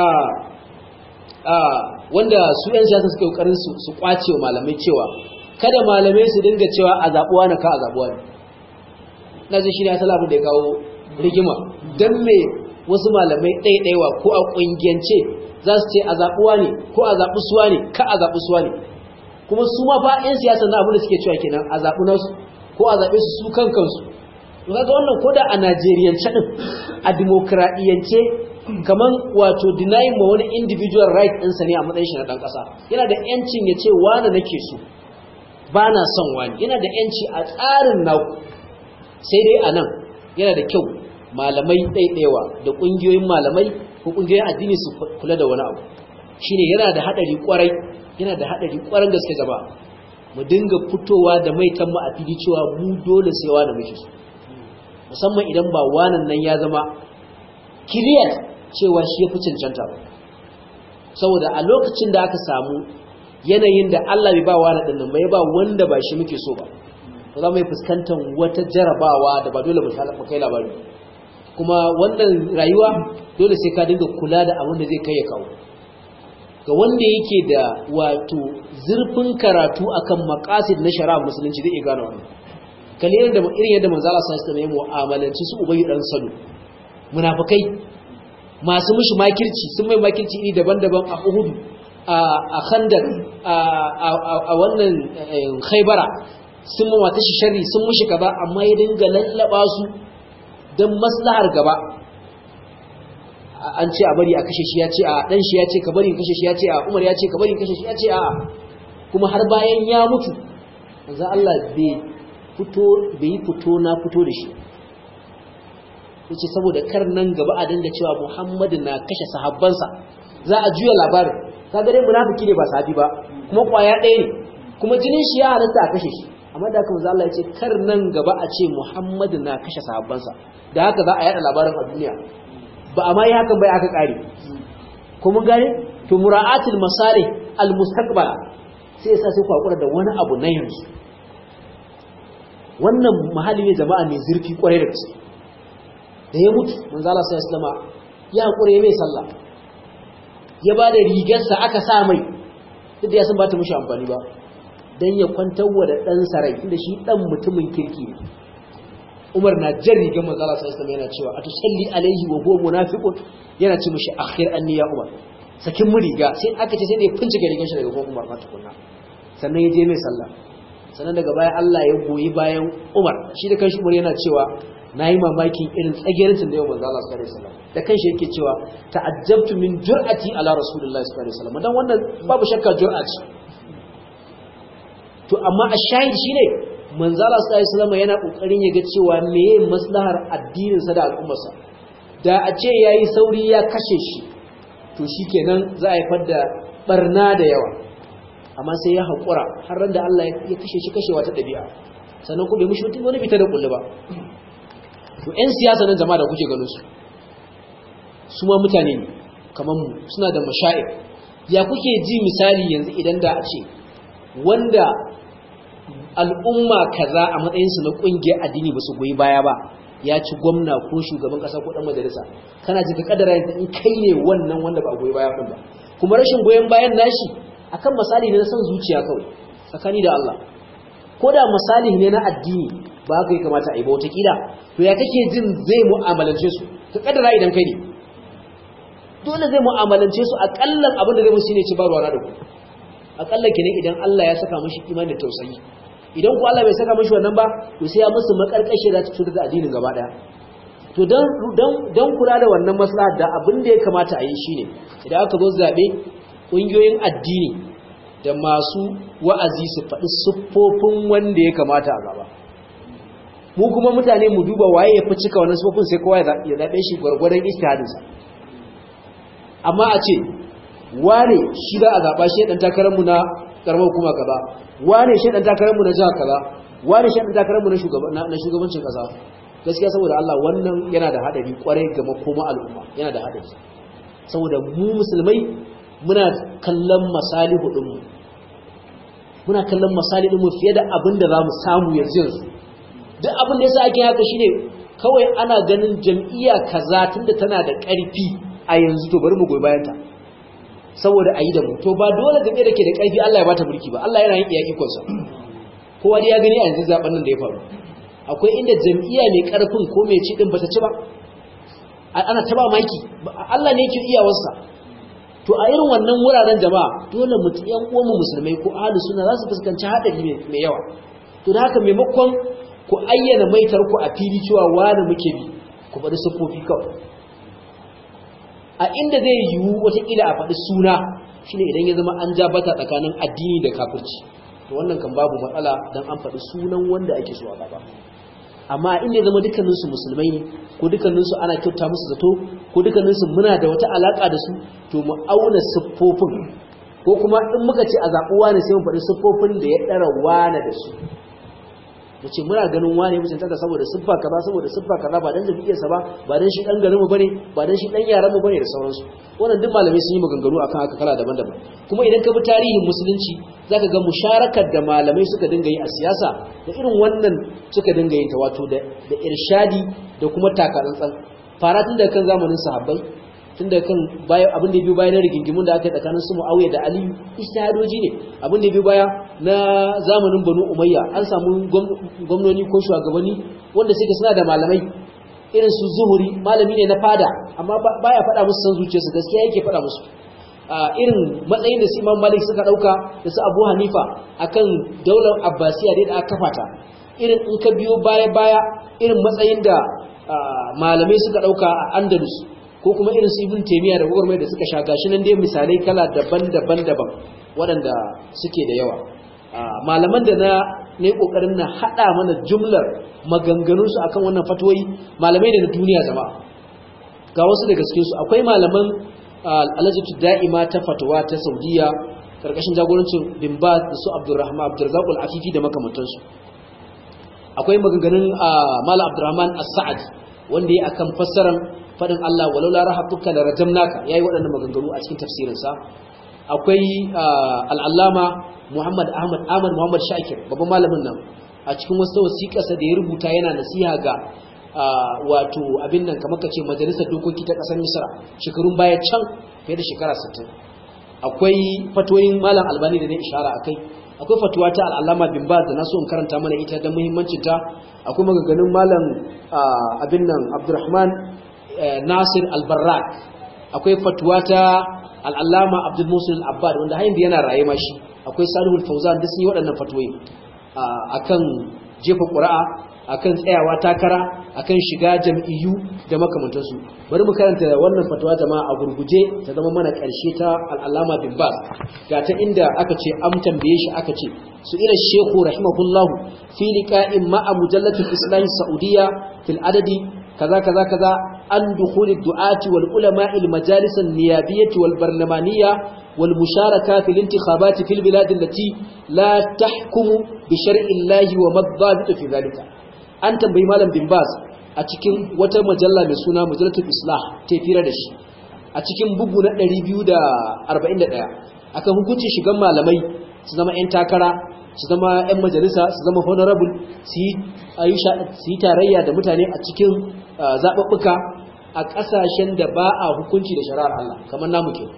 a wanda su yan siyasa suka kokarin su su kwace wa malamai cewa kada malamai su dinga cewa a zabuwa na ka a zabuwa ne naji shine asala abin da ya kawo rigima dan me wasu malamai ɗaiɗaiwa ko a ƙungiyance za su ce a zabuwa ne ko a zabu suwa ne ka a zabu suwa ne kuma su ma fa yan siyasa na abin da suke cewa kenan a zabu nasu ko a zaɓe su su kan kansu to kaga wannan koda a Najeriyance din a demokradiyance kaman wato denying ma wani individual right ɗinsa ne a matsayin shi na ɗan ƙasa yana da yancin ya ce wani nake so ba na son wani yana da yanci a tsarin naku sai dai a nan yana da kyau malamai ɗaiɗaiwa da ƙungiyoyin malamai ko ƙungiyoyin addini su kula da wani abu shine yana da haɗari ƙwarai yana da haɗari ƙwarar gaske gaba mu dinga fitowa da maitan mu a fili cewa mu dole sai wani muke so musamman idan ba wannan nan ya zama kiriyat cewa shi yafi cancanta ba saboda a lokacin da aka samu yanayin da Allah bai ba wani din nan bai ba wanda ba shi muke so ba to za mu yi fuskantar wata jarabawa da ba dole mu kai labari kuma wannan rayuwa dole sai ka dinga kula da abin da zai kai ya kawo ga wanda yake da wato zurfin karatu akan maqasid na shari'a musulunci zai gane wannan kalilin da irin yadda manzo Allah sallallahu alaihi wasallam ya mu'amalanci su ubayy dan salu munafikai masu mushi makirci sun mai makirci iri daban-daban a Uhud a Khandaq a wannan Khaybara sun ma wata shi sharri sun mushi kaza amma ya dinga lallaba su dan maslahar gaba an ce a bari a kashe shi ya ce a dan shi ya ce ka bari kashe shi ya ce a Umar ya ce ka bari kashe shi ya ce a kuma har bayan ya mutu manzo Allah bai fito bai fito na fito da shi yace saboda kar nan gaba a dinga cewa Muhammadu na kashe sahabbansa za a juya labarin kaga dai munafiki ne ba sahabi ba kuma kwaya ɗaya ne kuma jinin shi ya halatta a kashe shi amma da haka manzo Allah ya ce kar nan gaba a ce Muhammad na kashe sahabbansa da haka za a yada labarin a duniya ba amma yi hakan bai aka kare ko mun gane to mura'atul masalih al mustaqbala sai yasa sai ku hakura da wani abu na yanzu wannan mahalli ne jama'a mai zurfi kwarai da gaske da ya mutu manzo Allah sallallahu alaihi wasallam ya hakure mai sallah ya bada rigarsa aka sa mai duk da ya san ba ta mushi amfani ba dan ya kwantar wa da dan sarai inda shi dan mutumin kirki ne Umar na jan rigar manzo Allah sallallahu alaihi wasallam yana cewa atusalli alaihi wa huwa munafiqun yana ce mishi akhir anni ya Umar sakin mu riga sai aka ce sai da ya fincike rigar shi daga Umar ma tukunna sannan ya je mai sallah sannan daga baya Allah ya goyi bayan Umar shi da kanshi Umar yana cewa nayi mamakin irin tsagerancin da yau manzo Allah sallallahu alaihi wasallam da kanshi yake cewa ta'ajjabtu min jur'ati ala rasulillahi sallallahu alaihi wasallam dan wannan babu shakka jur'a ce to amma ashahid shine manzo Allah sallallahu alaihi wasallam yana kokarin ya ga cewa meye maslahar addinin sa da al'ummar sa da a ce yayi sauri ya kashe shi to shikenan za a haifar da barna da yawa amma sai ya haƙura har ran da Allah ya kashe shi kashewa ta ɗabi'a sannan kuma bai mushi mutum wani fita da kullu ba to ƴan siyasa nan jama'a da kuke ganin su su ma mutane ne kamar mu suna da mashayikh ya kuke ji misali yanzu idan da a ce wanda al'umma kaza a matsayin su na kungiyar addini ba su goyi baya ba ya ci gwamna ko shugaban kasa ko dan majalisa kana ji ka kadara in kai ne wannan wanda ba goyi baya din ba kuma rashin goyen bayan nashi akan misali ne na san zuciya kawai tsakani da Allah ko da misali ne na addini ba haka ya kamata a yi ba wata kila to ya kake jin zai mu'amalance su ka kaddara idan kai ne dole zai mu'amalance su akallan abin da zai musu ne ci ba ruwa da ku akallan kenan idan Allah ya saka mishi imani da tausayi idan ku Allah bai saka mishi wannan ba to sai ya musu makarkashe da cutar da addinin gaba daya to dan dan dan kula da wannan maslaha da abin da ya kamata a yi shine idan aka zo zabe ƙungiyoyin addini da masu wa'azi su faɗi siffofin wanda ya kamata a gaba mu kuma mutane mu duba waye ya fi cika wannan siffofin sai kowa ya zaɓe shi gwargwadon ijtihadinsa amma a ce wane shi za a zaɓa shi ɗan takararmu na ƙaramar hukuma kaza wane shi ɗan takararmu na jiha kaza wane shi ɗan takararmu na shugabancin ƙasa gaskiya saboda Allah wannan yana da haɗari ƙwarai ga makoma al'umma yana da haɗari saboda mu musulmai muna kallon masalihu ɗinmu muna kallon masalihu ɗinmu fiye da abin da za mu samu yanzu yanzu duk abin da ya sa ake haka shine kawai ana ganin jam'iyya kaza tunda tana da ƙarfi a yanzu to bari mu goyi bayanta saboda a yi da mu to ba dole game da ke da ƙarfi Allah ya bata mulki ba Allah yana yin iya ikonsa kowa dai ya gani a yanzu zaben nan da ya faru akwai inda jam'iyya mai ƙarfin ko mai ci din bata ci ba ana taba maki Allah ne yake iyawarsa to a irin wannan wuraren jama'a dole mutum yan uwanmu musulmai ko ahlus sunna za su fuskanci hadari mai yawa to da haka maimakon ku ayyana maitar ku a fili cewa wani muke bi ku faɗi sufofi kawai a inda zai yiwu wataƙila a faɗi suna shine idan ya zama an jabata tsakanin addini da kafirci to wannan kan babu matsala dan an faɗi sunan wanda ake so a gaba amma inda ya zama dukkaninsu musulmai ne ko dukkaninsu ana kyauta musu zato ko dukkaninsu muna da wata alaka da su to mu auna siffofin ko kuma in muka ce a zaɓi wani sai mu faɗi siffofin da ya ɗara wani da su mu ce muna ganin wani mutum taka saboda siffa kaza saboda siffa kaza ba dan jam'iyyarsa ba ba dan shi dan garin mu bane ba dan shi dan yaran mu bane da sauransu wannan duk malamai sun yi maganganu akan haka kala daban-daban kuma idan ka bi tarihin musulunci zaka ga musharakar da malamai suka dinga yi a siyasa da irin wannan suka dinga yin ta wato da da irshadi da kuma takatsantsan fara tun daga kan zamanin sahabbai tun daga kan bayan abin da ya biyo baya na rigingimun da aka yi tsakanin su Muawiya da Ali ijtihadoji ne abin da ya biyo baya na zamanin Banu Umayya an samu gwamnoni ko shugabanni wanda suke suna da malamai irin su Zuhuri malami ne na fada amma baya faɗa musu san zuciyarsu gaskiya yake faɗa musu irin matsayin da su Imam Malik suka dauka da su Abu Hanifa akan daular Abbasiya da aka kafa ta irin in ka biyo baya baya irin matsayin da malamai suka dauka a Andalus ko kuma irin su Ibn Taymiyyah da gwagwarmai da suka sha gashi nan dai misalai kala daban-daban daban waɗanda suke da yawa malaman da na ne kokarin na hada mana jumlar maganganun su akan wannan fatoyi malamai da na duniya jama'a ga wasu daga cikin su akwai malaman al-lajnatu da'ima ta fatwa ta Saudiya karkashin jagorancin bin Baz da su Abdurrahman Abdurrazzaq al-Afifi da makamantansu akwai maganganun Malam Abdurrahman As-Sa'di wanda ya akan fassaran fadin Allah walau la rahatuka la rajamnaka yayi waɗannan maganganu a cikin tafsirin sa akwai al-Allama Muhammad Ahmad Ahmad Muhammad Shakir babban malamin nan a cikin wasu wasiƙarsa da ya rubuta yana nasiha ga wato abin nan kamar kace majalisar dokoki ta ƙasar Misra shekarun baya can fiye da shekara sittin akwai fatoyin Malam Albani da ne ishara akai akwai fatuwa ta al-Allama bin Baz da naso in karanta mana ita da muhimmancin ta akwai maganganun Malam abin nan Abdurrahman Nasir Al-Barrak akwai fatuwa ta al-Allama Abdul Musil Al-Abbad wanda har yanzu yana raye ma shi akwai Salihul Fawzan duk sun yi waɗannan fatuwoyi akan jefa ƙura'a akan tsayawa takara akan shiga jam'iyyu da makamantansu bari mu karanta wannan fatawa jama'a a gurguje ta zama mana ƙarshe ta al-Allama bin Baz ga ta inda aka ce am tambaye shi aka ce su ila shehu rahimahullahu fi liqa'in ma'a mujallatul islam saudiya fil adadi kaza kaza kaza an dukhul ad-du'ati wal ulama'i al-majalis an-niyabiyyah wal barlamaniyya wal musharaka fil intikhabati fil bilad allati la tahkumu bi shar'i Allah wa madhabit fi dhalika an tambayi Malam bin Baz a cikin wata majalla mai suna Mujallatul Islah ta fira da shi a cikin bugu na ɗari biyu da arba'in da ɗaya akan hukuncin shigan malamai su zama ƴan takara su zama ƴan majalisa su zama honorable su yi tarayya da mutane a cikin zaɓuɓɓuka a ƙasashen da ba a hukunci da shari'ar Allah kamar namu ke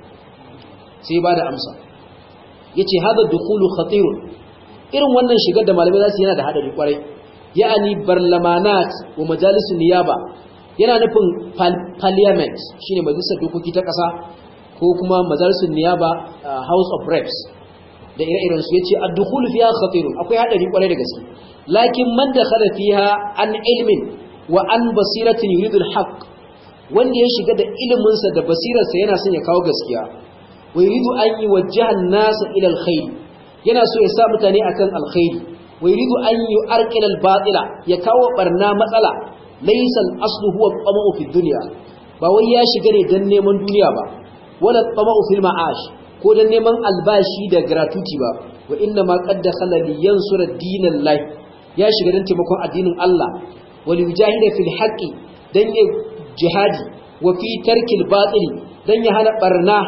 sai ba da amsa yace hada dukhulu khatirun irin wannan shigar da malamai za su yana da hadari kwarai ya'ani barlamanat wa majalisun niyaba yana nufin parliament shine majalisar dokoki ta ƙasa ko kuma majalisun niyaba house of reps da ire-iren su yace ad-dukhul fiha khatirun akwai hadari kwarai da gaske lakin man dakhala fiha an ilmin wa an basiratin yuridu al-haqq wanda ya shiga da ilimin sa da basirarsa yana son ya kawo gaskiya wa yuridu an yuwajjaha an-nas ila al-khair yana so ya sa mutane akan alkhairi wa yuridu an yu'arqila al-batila ya kawo barna matsala laysa al-aslu huwa at-tama'u fi dunya ba wai ya shiga ne dan neman duniya ba wala at-tama'u fil ma'ash ko dan neman albashi da gratuity ba wa inna ma qad dakhala li yansura dinallahi ya shiga dan taimakon addinin Allah wal yujahida fil haqqi dan ya jihadi wa fi tarkil batil dan ya hana barna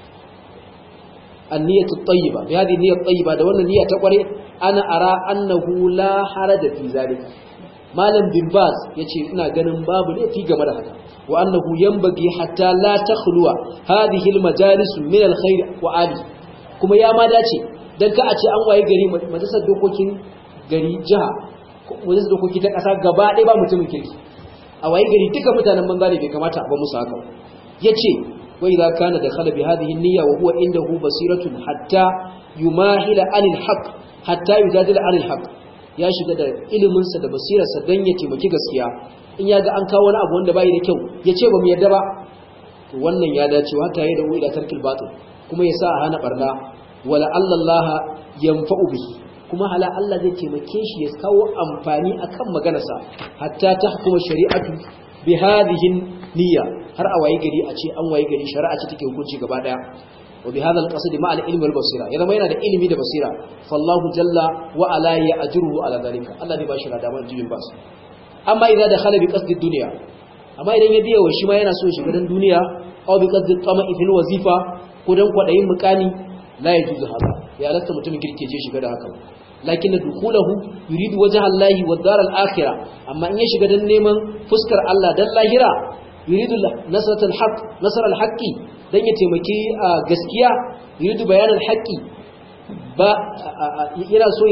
an-niyyatu at-tayyiba bi hadhihi niyyatu at-tayyiba da wannan niyya ta kware ana ara annahu la haraja fi zalika malam bin Baz yace ina ganin babu laifi game da haka wa annahu yanbaghi hatta la takhluwa hadhihi al-majalis min al-khair wa ali kuma ya ma dace dan ka a ce an waye gari majalisar dokokin gari jiha majalisar dokoki ta kasa gaba ɗaya ba mutumin kirki a waye gari duka mutanen banza ne bai kamata ba musu haka yace wa idza kana dakhala bi hadhihi an-niyya wa huwa indahu basiratun hatta yumahila anil haqq hatta yujadila anil haqq ya shiga da ilimin sa da basirarsa dan ya taimaki gaskiya in yaga an kawo wani abu wanda bai da kyau yace ba mu yadda ba to wannan ya dace wata yayin da wai da tarkil batil kuma yasa a hana barna wala Allah yanfa'u bihi kuma hala Allah zai taimake shi ya kawo amfani akan maganarsa hatta tahkuma shari'atu bi hadhihi niyya har a waye gari a ce an waye gari shari'a ce take hukunci gaba daya wa bi hadha al-qasd ma al-ilmi wal basira ya zama yana da ilimi da basira fallahu jalla wa ala ya'juruhu ala zalika Allah ne ba shi da damar jibin bas amma idan da khala bi qasdi dunya amma idan ya biya wa shi ma yana so shiga dan duniya aw bi qasdi tama'i fil wazifa ko dan kwadayin mukani la yajuzu hada ya lasta mutumin kirke je shiga da haka lakin dukhulahu yuridu wajha Allah wa dar al-akhirah amma in ya shiga dan neman fuskar Allah dan lahira yuridu nasrat al-haq nasr al-haqqi dan ya taimaki gaskiya yuridu bayan al-haqqi ba yana so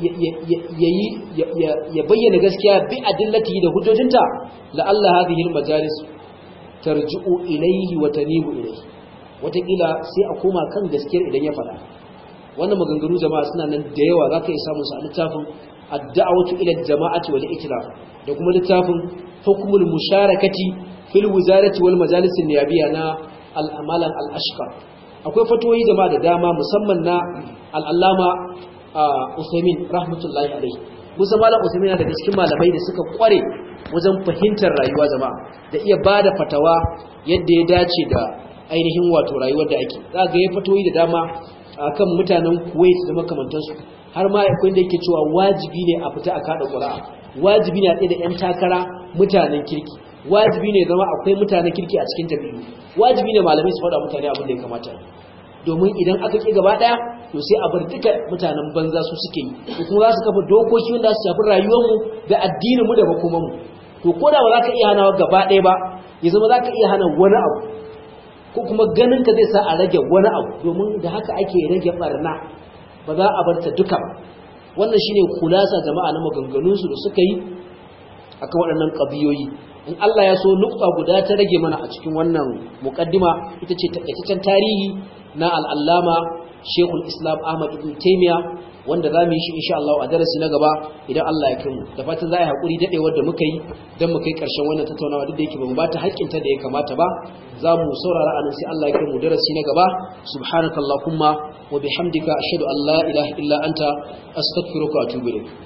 yayi ya bayyana gaskiya bi adillati da hujjojinta la Allah hadhihi al-majalis tarji'u ilayhi wa tanibu ilayhi wataƙila sai a koma kan gaskiyar idan ya faɗa wannan maganganu jama'a suna nan da yawa zaka yi samun sa a littafin ad-da'watu ila al-jama'ati wal ikhlaf da kuma littafin hukmul musharakati fil wizarati wal majalis an-niyabiyya na al-amalan al-ashqa akwai fatoyi jama'a da dama musamman na al-allama Usaimin rahmatullahi alayhi musa malam Usaimin yana daga cikin malamai da suka kware wajen fahimtar rayuwa jama'a da iya bada fatawa yadda ya dace da ainihin wato rayuwar da ake za ga ya fatoyi da dama akan mutanen Kuwait da makamantansu har ma akwai da yake cewa wajibi ne a fita a kada ƙura'a wajibi ne a tsaye da ƴan takara mutanen kirki wajibi ne zama akwai mutanen kirki a cikin tabi'u wajibi ne malamai su faɗa mutane abin da ya kamata domin idan aka ƙi gaba ɗaya to sai a bar duka mutanen banza su suke yi to kuma za su kafa dokoki wanda su shafi rayuwarmu da addininmu da makomanmu to ko da ba za ka iya hanawa gaba ɗaya ba ya zama za ka iya hana wani abu ko kuma ganin ka zai sa a rage wani abu domin da haka ake rage barna ba za a bar ta duka ba wannan shine kulasa jama'a na maganganunsu da suka yi akan waɗannan ƙabiyoyi in Allah ya so nukta guda ta rage mana a cikin wannan muqaddima ita ce takaitaccen tarihi na al-allama Sheikhul Islam Ahmad Ibn Taymiyyah wanda zamu yi shi insha Allah a darasi na gaba idan Allah ya kai mu da fatan za a yi hakuri dadewar da muka yi dan mu kai karshen wannan tattaunawa duk da yake ba mu ba ta haƙƙin ta da ya kamata ba za mu saurara anan sai Allah ya kai mu darasi na gaba subhanakallahumma wa bihamdika ashhadu an la ilaha illa anta astaghfiruka wa atubu ilayk